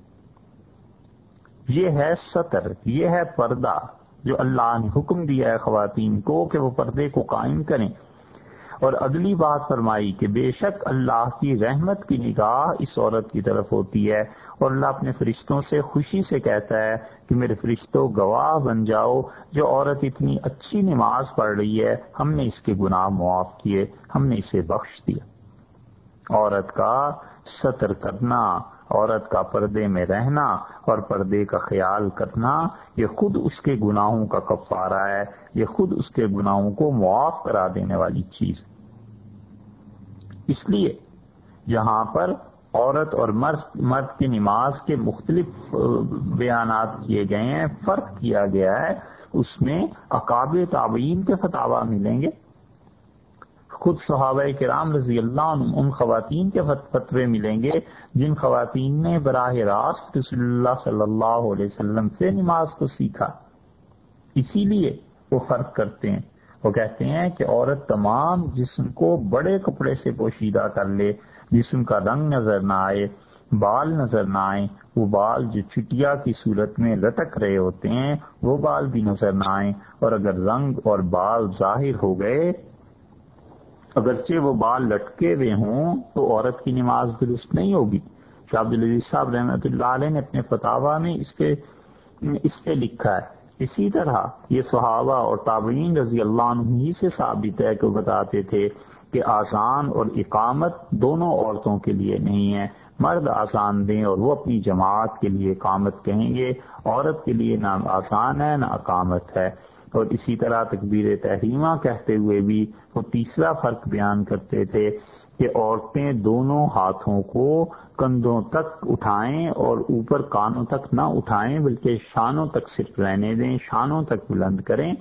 یہ ہے ستر، یہ ہے پردہ جو اللہ نے حکم دیا ہے خواتین کو کہ وہ پردے کو قائم کریں۔ اور اگلی بات فرمائی کہ بے شک اللہ کی رحمت کی نگاہ اس عورت کی طرف ہوتی ہے، اور اللہ اپنے فرشتوں سے خوشی سے کہتا ہے کہ میرے فرشتوں گواہ بن جاؤ، جو عورت اتنی اچھی نماز پڑھ رہی ہے ہم نے اس کے گناہ معاف کیے، ہم نے اسے بخش دیا۔ عورت کا ستر کرنا، عورت کا پردے میں رہنا اور پردے کا خیال کرنا، یہ خود اس کے گناہوں کا کفارہ ہے، یہ خود اس کے گناہوں کو معاف کرا دینے والی چیز۔ اس لیے جہاں پر عورت اور مرد کی نماز کے مختلف بیانات کیے گئے ہیں، فرق کیا گیا ہے، اس میں اکابر تابعین کے فتاوی ملیں گے، خود صحابہ کرام رضی اللہ عنہم ان خواتین کے فتوے ملیں گے جن خواتین نے براہ راست رسول اللہ صلی اللہ علیہ وسلم سے نماز کو سیکھا۔ اسی لیے وہ فرق کرتے ہیں، وہ کہتے ہیں کہ عورت تمام جسم کو بڑے کپڑے سے پوشیدہ کر لے، جسم کا رنگ نظر نہ آئے، بال نظر نہ آئے، وہ بال جو چٹیا کی صورت میں لٹک رہے ہوتے ہیں وہ بال بھی نظر نہ آئیں، اور اگر رنگ اور بال ظاہر ہو گئے، اگرچہ وہ بال لٹکے ہوئے ہوں، تو عورت کی نماز درست نہیں ہوگی۔ شاہ عبدالعزیز صاحب رحمۃ اللہ علیہ نے اپنے فتاوی میں اس پہ لکھا ہے۔ اسی طرح یہ صحابہ اور تابعین رضی اللہ عنہم ہی سے ثابت ہے کہ وہ بتاتے تھے کہ آذان اور اقامت دونوں عورتوں کے لیے نہیں ہے، مرد آذان دیں اور وہ اپنی جماعت کے لیے اقامت کہیں گے، عورت کے لیے نہ آذان ہے نہ اقامت ہے۔ اور اسی طرح تکبیر تحریمہ کہتے ہوئے بھی وہ تیسرا فرق بیان کرتے تھے کہ عورتیں دونوں ہاتھوں کو کندھوں تک اٹھائیں اور اوپر کانوں تک نہ اٹھائیں، بلکہ شانوں تک صرف رہنے دیں، شانوں تک بلند کریں،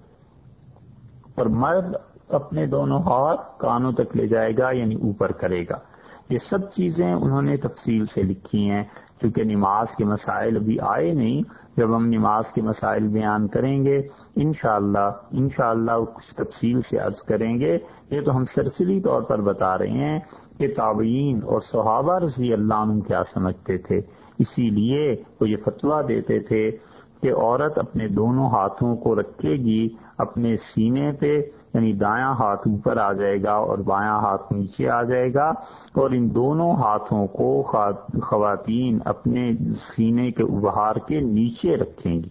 اور مرد اپنے دونوں ہاتھ کانوں تک لے جائے گا یعنی اوپر کرے گا۔ یہ سب چیزیں انہوں نے تفصیل سے لکھی ہیں، کیونکہ نماز کے مسائل ابھی آئے نہیں، جب ہم نماز کے مسائل بیان کریں گے انشاءاللہ کچھ تفصیل سے عرض کریں گے۔ یہ تو ہم سرسری طور پر بتا رہے ہیں کہ تابعین اور صحابہ رضی اللہ عنہم کیا سمجھتے تھے، اسی لیے وہ یہ فتویٰ دیتے تھے کہ عورت اپنے دونوں ہاتھوں کو رکھے گی اپنے سینے پہ، یعنی دایاں ہاتھ اوپر آ جائے گا اور بایاں ہاتھ نیچے آ جائے گا، اور ان دونوں ہاتھوں کو خواتین اپنے سینے کے ابہار کے نیچے رکھیں گی،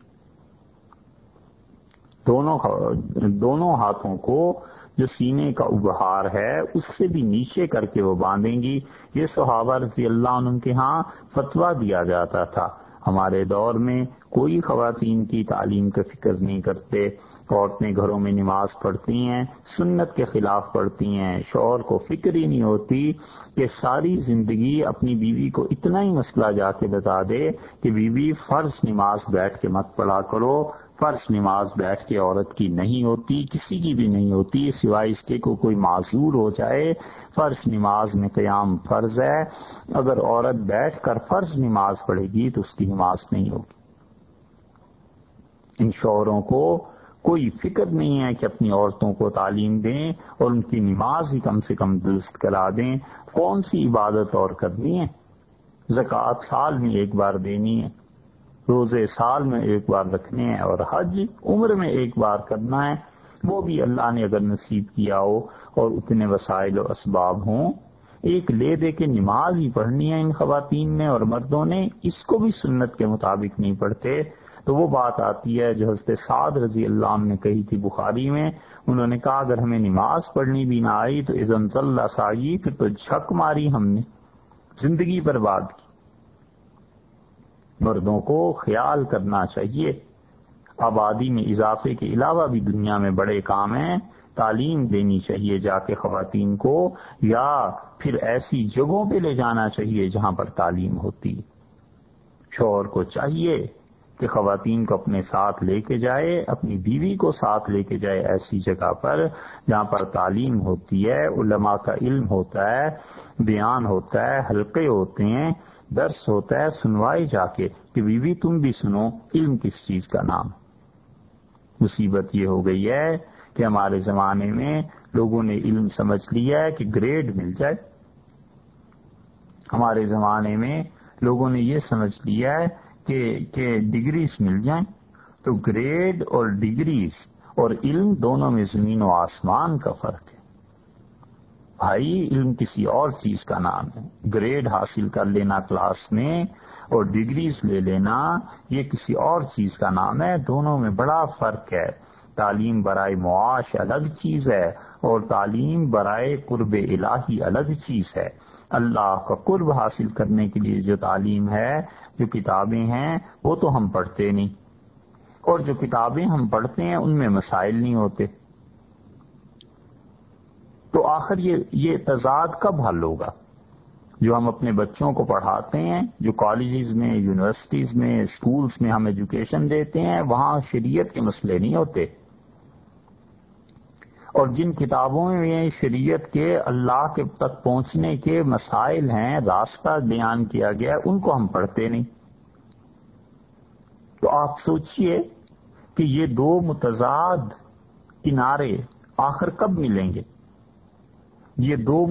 دونوں ہاتھوں کو جو سینے کا ابہار ہے اس سے بھی نیچے کر کے وہ باندھیں گی۔ یہ صحابہ رضی اللہ عنہ کے ہاں فتویٰ دیا جاتا تھا، ہمارے دور میں کوئی خواتین کی تعلیم کا فکر نہیں کرتے. عورتیں گھروں میں نماز پڑھتی ہیں، سنت کے خلاف پڑھتی ہیں، شوہر کو فکر ہی نہیں ہوتی کہ ساری زندگی اپنی بیوی کو اتنا ہی مسئلہ جا کے بتا دے کہ بیوی فرض نماز بیٹھ کے مت پڑھا کرو. فرض نماز بیٹھ کے عورت کی نہیں ہوتی، کسی کی بھی نہیں ہوتی سوائے اس کے کوئی معذور ہو جائے. فرض نماز میں قیام فرض ہے. اگر عورت بیٹھ کر فرض نماز پڑھے گی تو اس کی نماز نہیں ہوگی. ان شوہروں کو کوئی فکر نہیں ہے کہ اپنی عورتوں کو تعلیم دیں اور ان کی نماز ہی کم سے کم درست کرا دیں. کون سی عبادت اور کرنی ہے؟ زکوٰۃ سال میں ایک بار دینی ہے، روزے سال میں ایک بار رکھنے ہیں، اور حج عمر میں ایک بار کرنا ہے. وہ بھی اللہ نے اگر نصیب کیا ہو اور اتنے وسائل و اسباب ہوں. ایک لے دے کے نماز ہی پڑھنی ہے ان خواتین نے اور مردوں نے، اس کو بھی سنت کے مطابق نہیں پڑھتے. تو وہ بات آتی ہے جو حضرت سعد رضی اللہ عنہ نے کہی تھی بخاری میں. انہوں نے کہا اگر ہمیں نماز پڑھنی بھی نہ آئی تو اذن صلی سعی، پھر تو جھک ماری ہم نے، زندگی برباد کی. مردوں کو خیال کرنا چاہیے. آبادی میں اضافے کے علاوہ بھی دنیا میں بڑے کام ہیں. تعلیم دینی چاہیے جا کے خواتین کو، یا پھر ایسی جگہوں پہ لے جانا چاہیے جہاں پر تعلیم ہوتی. شوہر کو چاہیے کہ خواتین کو اپنے ساتھ لے کے جائے، اپنی بیوی کو ساتھ لے کے جائے ایسی جگہ پر جہاں پر تعلیم ہوتی ہے، علماء کا علم ہوتا ہے، بیان ہوتا ہے، حلقے ہوتے ہیں، درس ہوتا ہے. سنوائے جا کے کہ بیوی تم بھی سنو علم کس چیز کا نام. مصیبت یہ ہو گئی ہے کہ ہمارے زمانے میں لوگوں نے علم سمجھ لیا ہے کہ گریڈ مل جائے. ہمارے زمانے میں لوگوں نے یہ سمجھ لیا ہے کہ ڈگریز مل جائیں. تو گریڈ اور ڈگریز اور علم دونوں میں زمین و آسمان کا فرق ہے. بھائی علم کسی اور چیز کا نام ہے. گریڈ حاصل کر لینا کلاس میں اور ڈگریز لے لینا یہ کسی اور چیز کا نام ہے. دونوں میں بڑا فرق ہے. تعلیم برائے معاش الگ چیز ہے اور تعلیم برائے قرب الہی الگ چیز ہے. اللہ کا قرب حاصل کرنے کے لیے جو تعلیم ہے، جو کتابیں ہیں، وہ تو ہم پڑھتے نہیں، اور جو کتابیں ہم پڑھتے ہیں ان میں مسائل نہیں ہوتے. تو آخر یہ تضاد کب حل ہوگا؟ جو ہم اپنے بچوں کو پڑھاتے ہیں، جو کالجز میں، یونیورسٹیز میں، اسکولز میں ہم ایجوکیشن دیتے ہیں، وہاں شریعت کے مسئلے نہیں ہوتے. اور جن کتابوں میں شریعت کے اللہ کے تک پہنچنے کے مسائل ہیں، راستہ بیان کیا گیا ہے، ان کو ہم پڑھتے نہیں. تو آپ سوچئے کہ یہ دو متضاد کنارے آخر کب ملیں گے؟ یہ دو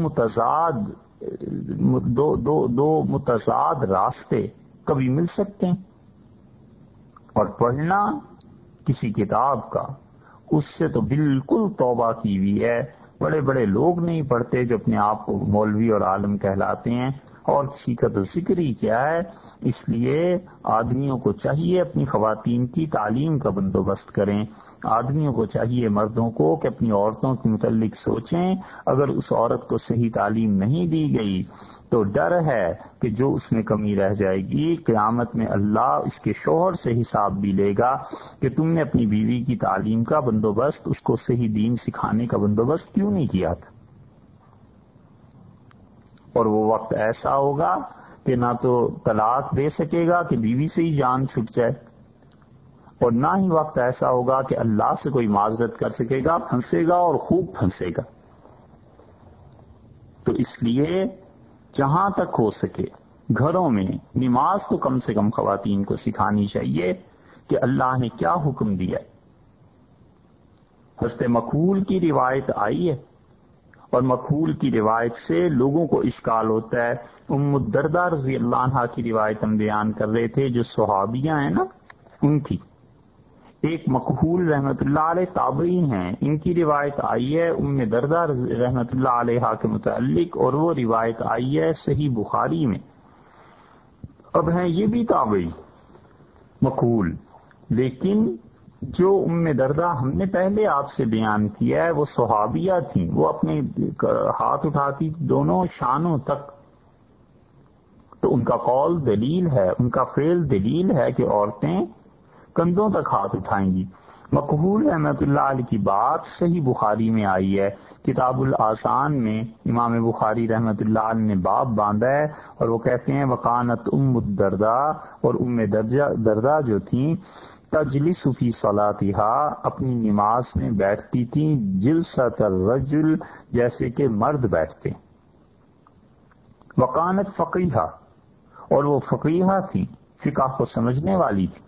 متضاد راستے کبھی مل سکتے ہیں؟ اور پڑھنا کسی کتاب کا، اس سے تو بالکل توبہ کی ہوئی ہے. بڑے بڑے لوگ نہیں پڑھتے جو اپنے آپ کو مولوی اور عالم کہلاتے ہیں، اور کسی کا تو ذکر ہی کیا ہے. اس لیے آدمیوں کو چاہیے اپنی خواتین کی تعلیم کا بندوبست کریں. آدمیوں کو چاہیے مردوں کو کہ اپنی عورتوں کے متعلق سوچیں. اگر اس عورت کو صحیح تعلیم نہیں دی گئی تو ڈر ہے کہ جو اس میں کمی رہ جائے گی، قیامت میں اللہ اس کے شوہر سے حساب بھی لے گا کہ تم نے اپنی بیوی کی تعلیم کا بندوبست، اس کو صحیح دین سکھانے کا بندوبست کیوں نہیں کیا تھا. اور وہ وقت ایسا ہوگا کہ نہ تو طلاق دے سکے گا کہ بیوی سے ہی جان چھٹ جائے، اور نہ ہی وقت ایسا ہوگا کہ اللہ سے کوئی معذرت کر سکے گا. پھنسے گا اور خوب پھنسے گا. تو اس لیے جہاں تک ہو سکے گھروں میں نماز تو کم سے کم خواتین کو سکھانی چاہیے کہ اللہ نے کیا حکم دیا. حضرت مکحول کی روایت آئی ہے، اور مکحول کی روایت سے لوگوں کو اشکال ہوتا ہے. ام الدرداء رضی اللہ عنہا کی روایت ہم بیان کر رہے تھے، جو صحابیہ ہیں نا ان کی. ایک مکحول رحمت اللہ علیہ تابعین ہیں، ان کی روایت آئی ہے ام درداء رحمت اللہ علیہ کے متعلق، اور وہ روایت آئی ہے صحیح بخاری میں. اب ہیں یہ بھی تابعی مکحول، لیکن جو ام درداء ہم نے پہلے آپ سے بیان کیا ہے وہ صحابیہ تھیں. وہ اپنے ہاتھ اٹھاتی دونوں شانوں تک، تو ان کا قول دلیل ہے، ان کا فعل دلیل ہے کہ عورتیں کندھوں تک ہاتھ اٹھائیں گی۔ مقبول رحمۃ اللہ علیہ کی بات صحیح بخاری میں آئی ہے، کتاب الآسان میں امام بخاری رحمۃ اللہ علیہ نے باب باندھا ہے، اور وہ کہتے ہیں وکانت ام الدرداء، اور ام درداء جو تھیں، تجلس فی صلاتہا، اپنی نماز میں بیٹھتی تھیں جلسۃ الرجل، جیسے کہ مرد بیٹھتے۔ وکانت فقیہہ، اور وہ فقیہہ تھیں، فقہ کو سمجھنے والی تھی۔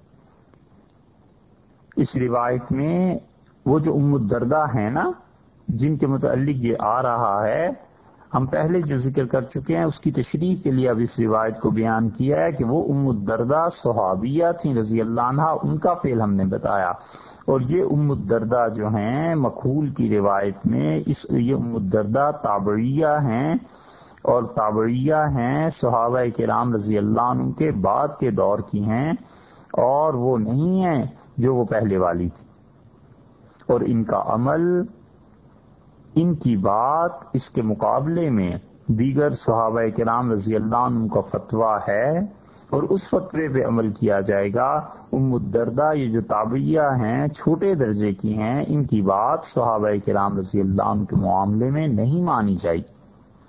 اس روایت میں وہ جو ام الدرداء ہیں نا، جن کے متعلق یہ آ رہا ہے، ہم پہلے جو ذکر کر چکے ہیں اس کی تشریح کے لیے اب اس روایت کو بیان کیا ہے کہ وہ ام الدرداء صحابیہ تھیں رضی اللہ عنہا، ان کا فعل ہم نے بتایا۔ اور یہ ام الدرداء جو ہیں مقبول کی روایت میں، یہ ام الدرداء تابعیہ ہیں، اور تابعیہ ہیں صحابہ کرام رضی اللہ عنہ کے بعد کے دور کی ہیں، اور وہ نہیں ہیں جو وہ پہلے والی تھی۔ اور ان کا عمل، ان کی بات اس کے مقابلے میں دیگر صحابہ کرام رضی اللہ عنہ کا فتویٰ ہے، اور اس فتوے پہ عمل کیا جائے گا۔ ام الدرداء یہ جو تابعیہ ہیں، چھوٹے درجے کی ہیں، ان کی بات صحابہ کرام رضی اللہ عنہ کے معاملے میں نہیں مانی جائے گی۔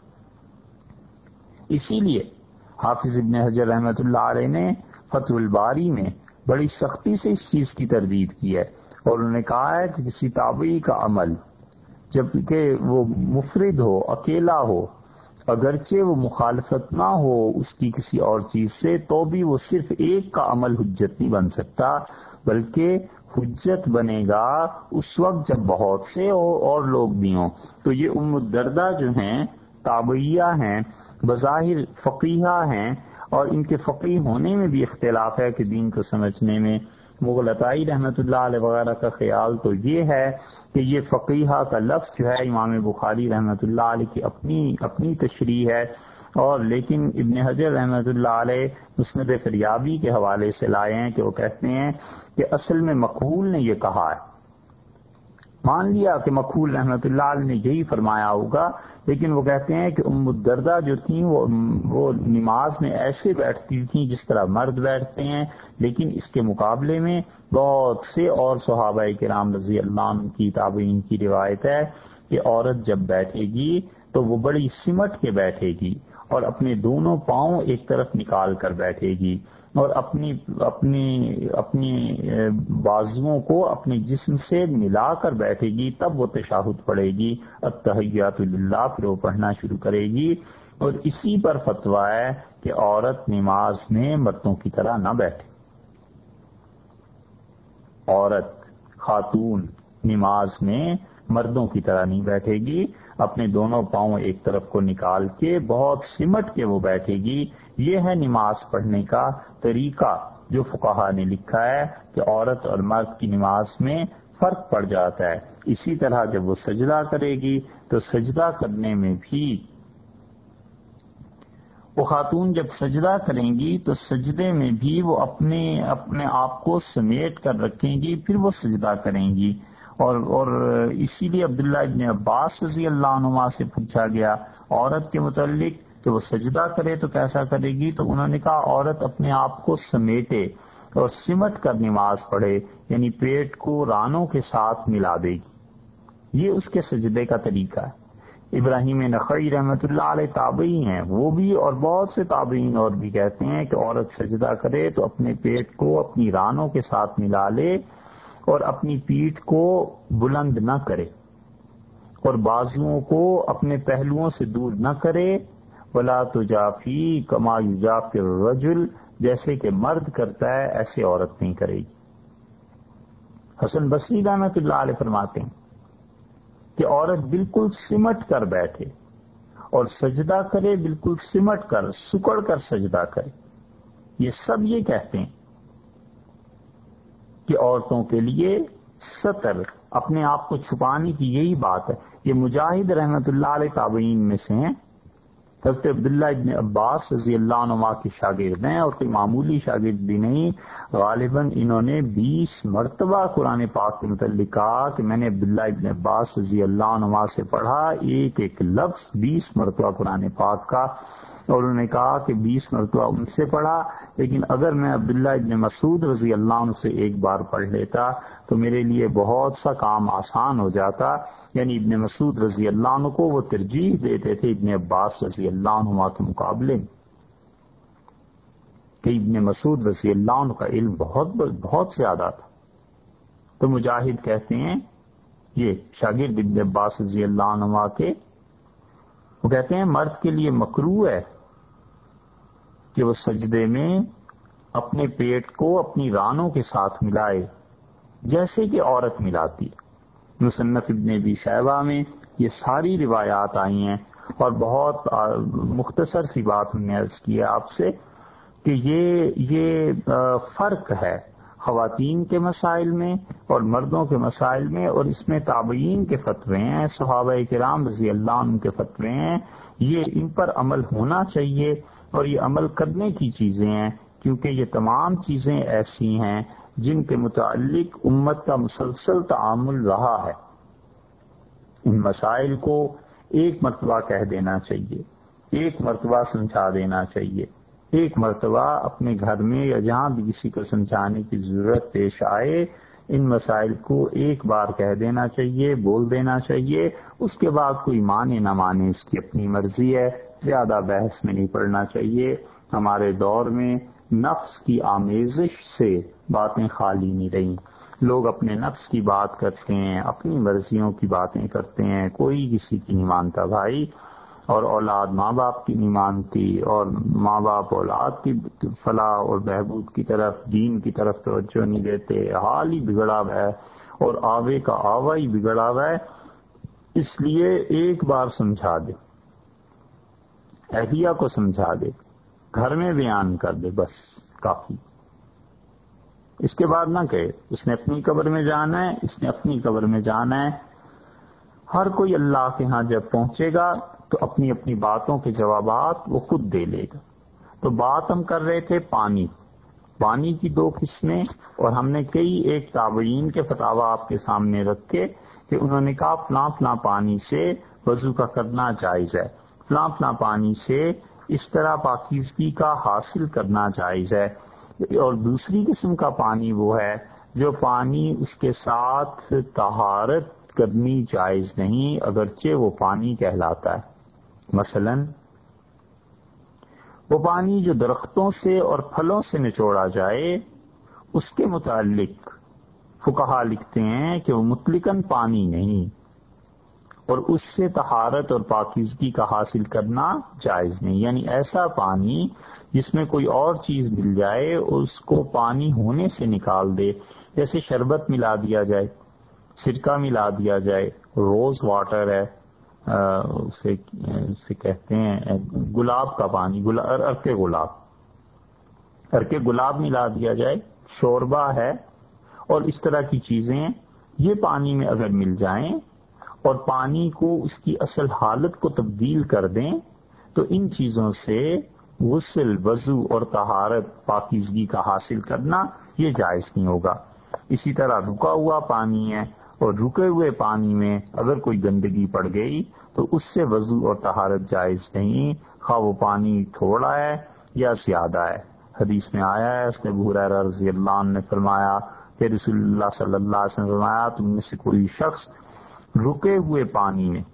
اسی لیے حافظ ابن حجر رحمۃ اللہ علیہ نے فتح الباری میں بڑی سختی سے اس چیز کی تردید کی ہے، اور انہوں نے کہا ہے کہ کسی تابعی کا عمل جبکہ وہ مفرد ہو، اکیلا ہو، اگرچہ وہ مخالفت نہ ہو اس کی کسی اور چیز سے، تو بھی وہ صرف ایک کا عمل حجت نہیں بن سکتا، بلکہ حجت بنے گا اس وقت جب بہت سے اور لوگ بھی ہوں۔ تو یہ ام الدرداء جو ہیں تابعیہ ہیں، بظاہر فقیہہ ہیں، اور ان کے فقیہ ہونے میں بھی اختلاف ہے کہ دین کو سمجھنے میں۔ مغلطائی رحمۃ اللہ علیہ وغیرہ کا خیال تو یہ ہے کہ یہ فقیہہ کا لفظ جو ہے امام بخاری رحمۃ اللہ علیہ کی اپنی تشریح ہے، اور لیکن ابن حجر رحمۃ اللہ علیہ مسند فریابی کے حوالے سے لائے ہیں کہ وہ کہتے ہیں کہ اصل میں مقبول نے یہ کہا ہے۔ مان لیا کہ مقبول رحمۃ اللہ علیہ نے یہی فرمایا ہوگا، لیکن وہ کہتے ہیں کہ ام الدرداء جو تھیں وہ نماز میں ایسے بیٹھتی تھیں جس طرح مرد بیٹھتے ہیں، لیکن اس کے مقابلے میں بہت سے اور صحابہ کرام رضی اللہ عنہ کی تابعین کی روایت ہے کہ عورت جب بیٹھے گی تو وہ بڑی سمٹ کے بیٹھے گی، اور اپنے دونوں پاؤں ایک طرف نکال کر بیٹھے گی، اور اپنی بازوؤں کو اپنے جسم سے ملا کر بیٹھے گی، تب وہ تشہد پڑھے گی، التحیات للہ، پھر وہ پڑھنا شروع کرے گی۔ اور اسی پر فتویٰ ہے کہ عورت نماز میں مردوں کی طرح نہ بیٹھے۔ عورت، خاتون نماز میں مردوں کی طرح نہیں بیٹھے گی، اپنے دونوں پاؤں ایک طرف کو نکال کے بہت سمٹ کے وہ بیٹھے گی۔ یہ ہے نماز پڑھنے کا طریقہ جو فقہا نے لکھا ہے کہ عورت اور مرد کی نماز میں فرق پڑ جاتا ہے۔ اسی طرح جب وہ سجدہ کرے گی تو سجدہ کرنے میں بھی وہ خاتون جب سجدہ کریں گی تو سجدے میں بھی وہ اپنے آپ کو سمیٹ کر رکھیں گی، پھر وہ سجدہ کریں گی۔ اور اسی لیے عبداللہ ابن عباس رضی اللہ عنہما سے پوچھا گیا عورت کے متعلق کہ وہ سجدہ کرے تو کیسا کرے گی، تو انہوں نے کہا عورت اپنے آپ کو سمیٹے اور سمٹ کر نماز پڑھے، یعنی پیٹ کو رانوں کے ساتھ ملا دے گی۔ یہ اس کے سجدے کا طریقہ ہے۔ ابراہیم نخعی رحمۃ اللہ علیہ تابعی ہیں، وہ بھی اور بہت سے تابعین اور بھی کہتے ہیں کہ عورت سجدہ کرے تو اپنے پیٹ کو اپنی رانوں کے ساتھ ملا لے، اور اپنی پیٹھ کو بلند نہ کرے، اور بازوؤں کو اپنے پہلوؤں سے دور نہ کرے، ولا تجافی کما یجافی الرجل، جیسے کہ مرد کرتا ہے ایسے عورت نہیں کرے گی۔ حسن بصری رحمۃ اللہ علیہ فرماتے ہیں کہ عورت بالکل سمٹ کر بیٹھے اور سجدہ کرے، بالکل سمٹ کر سکڑ کر سجدہ کرے۔ یہ سب یہ کہتے ہیں کہ عورتوں کے لیے ستر، اپنے آپ کو چھپانے کی یہی بات ہے۔ یہ مجاہد رحمۃ اللہ علیہ تابعین میں سے ہیں، حضرت عبداللہ ابن عباس رضی اللہ عنہما کے شاگرد ہیں، اور کوئی معمولی شاگرد بھی نہیں۔ غالباً انہوں نے 20 مرتبہ قرآن پاک کے متعلق کہا کہ میں نے عبداللہ ابن عباس رضی اللہ عنہما سے پڑھا ایک ایک لفظ 20 مرتبہ قرآن پاک کا، اور انہوں نے کہا کہ 20 مرتبہ ان سے پڑھا، لیکن اگر میں عبداللہ ابن مسعود رضی اللہ عنہ سے ایک بار پڑھ لیتا تو میرے لیے بہت سا کام آسان ہو جاتا۔ یعنی ابن مسعود رضی اللہ عنہ کو وہ ترجیح دیتے تھے ابن عباس رضی اللہ عنہ کے مقابلے میں، کہ ابن مسعود رضی اللہ عنہ کا علم بہت زیادہ تھا۔ تو مجاہد کہتے ہیں یہ شاگرد ابن عباس رضی اللہ عنہ کے، وہ کہتے ہیں مرد کے لیے مکروہ ہے کہ وہ سجدے میں اپنے پیٹ کو اپنی رانوں کے ساتھ ملائے جیسے کہ عورت ملاتی ہے۔ مصنف ابن ابی شیبہ میں یہ ساری روایات آئی ہیں، اور بہت مختصر سی بات ہم نے عرض کی ہے آپ سے کہ یہ فرق ہے خواتین کے مسائل میں اور مردوں کے مسائل میں، اور اس میں تابعین کے فتوے ہیں، صحابہ کرام رضی اللہ عنہ کے فتوے ہیں، یہ ان پر عمل ہونا چاہیے اور یہ عمل کرنے کی چیزیں ہیں، کیونکہ یہ تمام چیزیں ایسی ہیں جن کے متعلق امت کا مسلسل تعامل رہا ہے۔ ان مسائل کو ایک مرتبہ کہہ دینا چاہیے، ایک مرتبہ سمجھا دینا چاہیے، ایک مرتبہ اپنے گھر میں یا جہاں بھی کسی کو سمجھانے کی ضرورت پیش آئے ان مسائل کو ایک بار کہہ دینا چاہیے، بول دینا چاہیے، اس کے بعد کوئی مانے نہ مانے اس کی اپنی مرضی ہے، زیادہ بحث میں نہیں پڑنا چاہیے۔ ہمارے دور میں نفس کی آمیزش سے باتیں خالی نہیں رہیں، لوگ اپنے نفس کی بات کرتے ہیں، اپنی مرضیوں کی باتیں کرتے ہیں، کوئی کسی کی نہیں مانتا بھائی، اور اولاد ماں باپ کی نہیں مانتی، اور ماں باپ اولاد کی فلاح اور بہبود کی طرف، دین کی طرف توجہ نہیں دیتے، حال ہی بگڑا ہوا ہے اور آوے کا آوا ہی بگڑا ہوا ہے۔ اس لیے ایک بار سمجھا دے، اہلیہ کو سمجھا دے، گھر میں بیان کر دے، بس کافی۔ اس کے بعد نہ کہے اس نے اپنی قبر میں جانا ہے، اس نے اپنی قبر میں جانا ہے۔ ہر کوئی اللہ کے ہاں جب پہنچے گا تو اپنی اپنی باتوں کے جوابات وہ خود دے لے گا۔ تو بات ہم کر رہے تھے پانی کی دو قسمیں، اور ہم نے کئی ایک تابعین کے فتاوی آپ کے سامنے رکھے کہ انہوں نے کہا فلاں فلاں پانی سے وضو کا کرنا جائز ہے، فلاں فلاں پانی سے اس طرح پاکیزگی کا حاصل کرنا جائز ہے۔ اور دوسری قسم کا پانی وہ ہے جو پانی اس کے ساتھ طہارت کرنی جائز نہیں، اگرچہ وہ پانی کہلاتا ہے۔ مثلا وہ پانی جو درختوں سے اور پھلوں سے نچوڑا جائے اس کے متعلق فقہا لکھتے ہیں کہ وہ مطلقاً پانی نہیں، اور اس سے طہارت اور پاکیزگی کا حاصل کرنا جائز نہیں۔ یعنی ایسا پانی جس میں کوئی اور چیز مل جائے اور اس کو پانی ہونے سے نکال دے، جیسے شربت ملا دیا جائے، سرکہ ملا دیا جائے، روز واٹر ہے، اسے کہتے ہیں گلاب کا پانی، عرق گلاب ملا دیا جائے، شوربہ ہے، اور اس طرح کی چیزیں یہ پانی میں اگر مل جائیں اور پانی کو اس کی اصل حالت کو تبدیل کر دیں تو ان چیزوں سے غسل، وضو اور طہارت پاکیزگی کا حاصل کرنا یہ جائز نہیں ہوگا۔ اسی طرح رکا ہوا پانی ہے، اور رکے ہوئے پانی میں اگر کوئی گندگی پڑ گئی تو اس سے وضو اور طہارت جائز نہیں، خواہ وہ پانی تھوڑا ہے یا زیادہ ہے۔ حدیث میں آیا ہے، اس نے ابو ہریرہ رضی اللہ عنہ نے فرمایا کہ رسول اللہ صلی اللہ علیہ وسلم نے فرمایا تم میں سے کوئی شخص رکے ہوئے پانی میں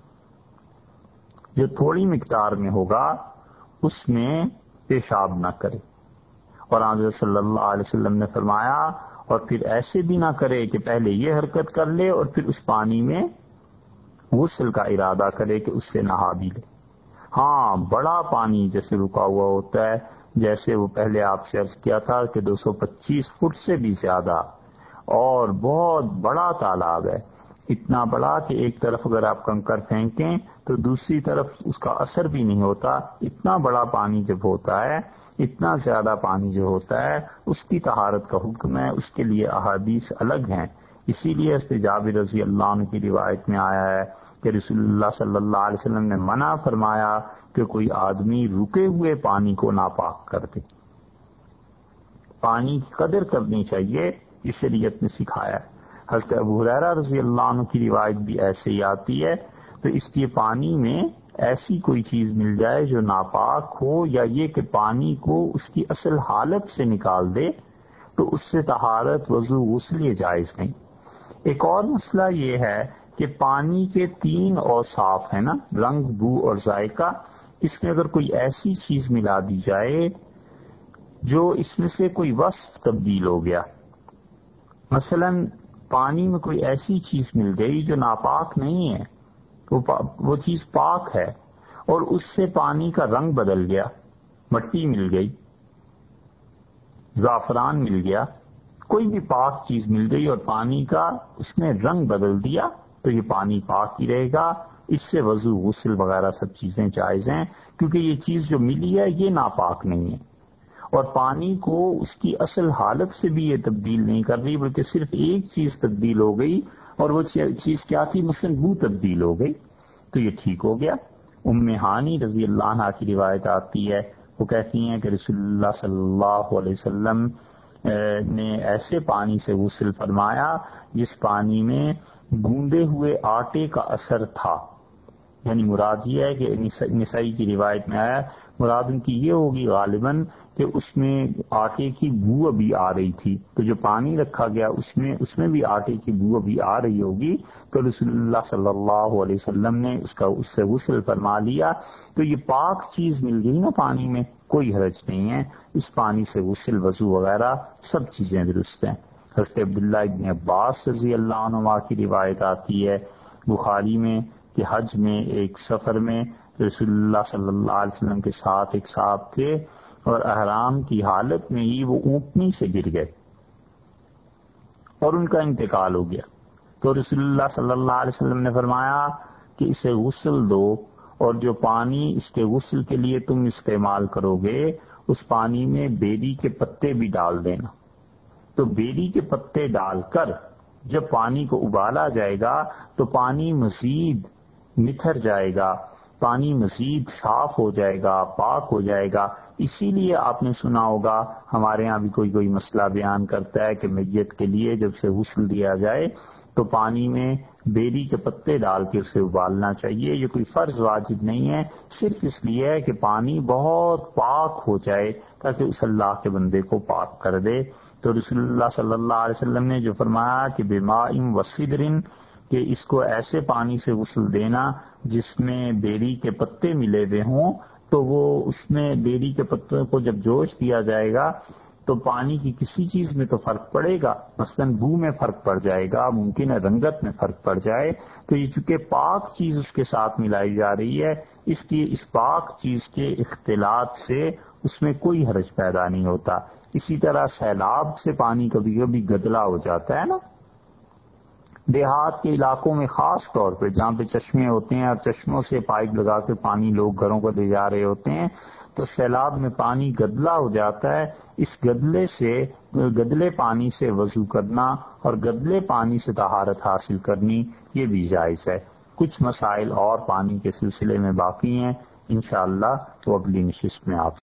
جو تھوڑی مقدار میں ہوگا اس میں پیشاب نہ کرے، اور حضرت صلی اللہ علیہ وسلم نے فرمایا اور پھر ایسے بھی نہ کرے کہ پہلے یہ حرکت کر لے اور پھر اس پانی میں غسل کا ارادہ کرے کہ اس سے نہا بھی لے۔ ہاں بڑا پانی جیسے رکا ہوا ہوتا ہے، جیسے وہ پہلے آپ سے عرض کیا تھا کہ 225 فٹ سے بھی زیادہ اور بہت بڑا تالاب ہے، اتنا بڑا کہ ایک طرف اگر آپ کنکر پھینکیں تو دوسری طرف اس کا اثر بھی نہیں ہوتا، اتنا بڑا پانی جب ہوتا ہے، اتنا زیادہ پانی جو ہوتا ہے اس کی طہارت کا حکم ہے، اس کے لیے احادیث الگ ہیں۔ اسی لیے حضرت جابر رضی اللہ عنہ کی روایت میں آیا ہے کہ رسول اللہ صلی اللہ علیہ وسلم نے منع فرمایا کہ کوئی آدمی رکے ہوئے پانی کو ناپاک کر دے۔ پانی کی قدر کرنی چاہیے، یہ شریعت نے سکھایا ہے۔ حضرت ابو ہریرہ رضی اللہ عنہ کی روایت بھی ایسے ہی آتی ہے، تو اس لیے پانی میں ایسی کوئی چیز مل جائے جو ناپاک ہو، یا یہ کہ پانی کو اس کی اصل حالت سے نکال دے، تو اس سے طہارت، وضو، غسل یہ جائز نہیں۔ ایک اور مسئلہ یہ ہے کہ پانی کے 3 اوصاف ہیں نا، رنگ، بو اور ذائقہ، اس میں اگر کوئی ایسی چیز ملا دی جائے جو اس میں سے کوئی وصف تبدیل ہو گیا، مثلا پانی میں کوئی ایسی چیز مل گئی جو ناپاک نہیں ہے، وہ چیز پاک ہے، اور اس سے پانی کا رنگ بدل گیا، مٹی مل گئی، زعفران مل گیا، کوئی بھی پاک چیز مل گئی اور پانی کا اس نے رنگ بدل دیا، تو یہ پانی پاک ہی رہے گا، اس سے وضو، غسل وغیرہ سب چیزیں جائز ہیں، کیونکہ یہ چیز جو ملی ہے یہ ناپاک نہیں ہے، اور پانی کو اس کی اصل حالت سے بھی یہ تبدیل نہیں کر رہی، بلکہ صرف ایک چیز تبدیل ہو گئی، اور وہ چیز کیا تھی؟ مثلا بو تبدیل ہو گئی، تو یہ ٹھیک ہو گیا۔ ام ہانی رضی اللہ عنہا کی روایت آتی ہے، وہ کہتی ہیں کہ رسول اللہ صلی اللہ علیہ وسلم نے ایسے پانی سے غسل فرمایا جس پانی میں گوندے ہوئے آٹے کا اثر تھا، یعنی مراد یہ ہے کہ نسائی کی روایت میں آیا، مراد ان کی یہ ہوگی غالباً کہ اس میں آٹے کی بو ابھی آ رہی تھی، تو جو پانی رکھا گیا اس میں بھی آٹے کی بو ابھی آ رہی ہوگی، تو رسول اللہ صلی اللہ علیہ وسلم نے اس سے غسل فرما لیا، تو یہ پاک چیز مل گئی نا پانی میں، کوئی حرج نہیں ہے، اس پانی سے غسل، وضو وغیرہ سب چیزیں درست ہیں۔ حضرت عبداللہ ابن عباس رضی اللہ عنہ کی روایت آتی ہے بخاری میں کہ حج میں ایک سفر میں رسول اللہ صلی اللہ علیہ وسلم کے ساتھ ایک صاحب تھے، اور احرام کی حالت میں ہی وہ اونٹنی سے گر گئے اور ان کا انتقال ہو گیا، تو رسول اللہ صلی اللہ علیہ وسلم نے فرمایا کہ اسے غسل دو، اور جو پانی اس کے غسل کے لیے تم استعمال کرو گے اس پانی میں بیری کے پتے بھی ڈال دینا، تو بیری کے پتے ڈال کر جب پانی کو ابالا جائے گا تو پانی مزید نتھر جائے گا، پانی مزید صاف ہو جائے گا، پاک ہو جائے گا۔ اسی لیے آپ نے سنا ہوگا ہمارے ہاں بھی کوئی مسئلہ بیان کرتا ہے کہ میت کے لیے جب سے غسل دیا جائے تو پانی میں بیری کے پتے ڈال کے اسے ابالنا چاہیے۔ یہ کوئی فرض واجب نہیں ہے، صرف اس لیے ہے کہ پانی بہت پاک ہو جائے تاکہ اس اللہ کے بندے کو پاک کر دے۔ تو رسول اللہ صلی اللہ علیہ وسلم نے جو فرمایا کہ بماء وسدر، کہ اس کو ایسے پانی سے غسل دینا جس میں بیری کے پتے ملے ہوئے ہوں، تو وہ اس میں بیری کے پتوں کو جب جوش دیا جائے گا تو پانی کی کسی چیز میں تو فرق پڑے گا، مثلا بو میں فرق پڑ جائے گا، ممکن ہے رنگت میں فرق پڑ جائے، تو یہ چونکہ پاک چیز اس کے ساتھ ملائی جا رہی ہے، اس لیے اس پاک چیز کے اختلاط سے اس میں کوئی حرج پیدا نہیں ہوتا۔ اسی طرح سیلاب سے پانی کبھی کبھی گدلا ہو جاتا ہے نا، دیہات کے علاقوں میں خاص طور پہ جہاں پہ چشمے ہوتے ہیں اور چشموں سے پائپ لگا کے پانی لوگ گھروں کو لے جا رہے ہوتے ہیں، تو سیلاب میں پانی گدلا ہو جاتا ہے، اس گدلے پانی سے وضو کرنا اور گدلے پانی سے طہارت حاصل کرنی یہ بھی جائز ہے۔ کچھ مسائل اور پانی کے سلسلے میں باقی ہیں، انشاءاللہ تو اگلی نشست میں آپ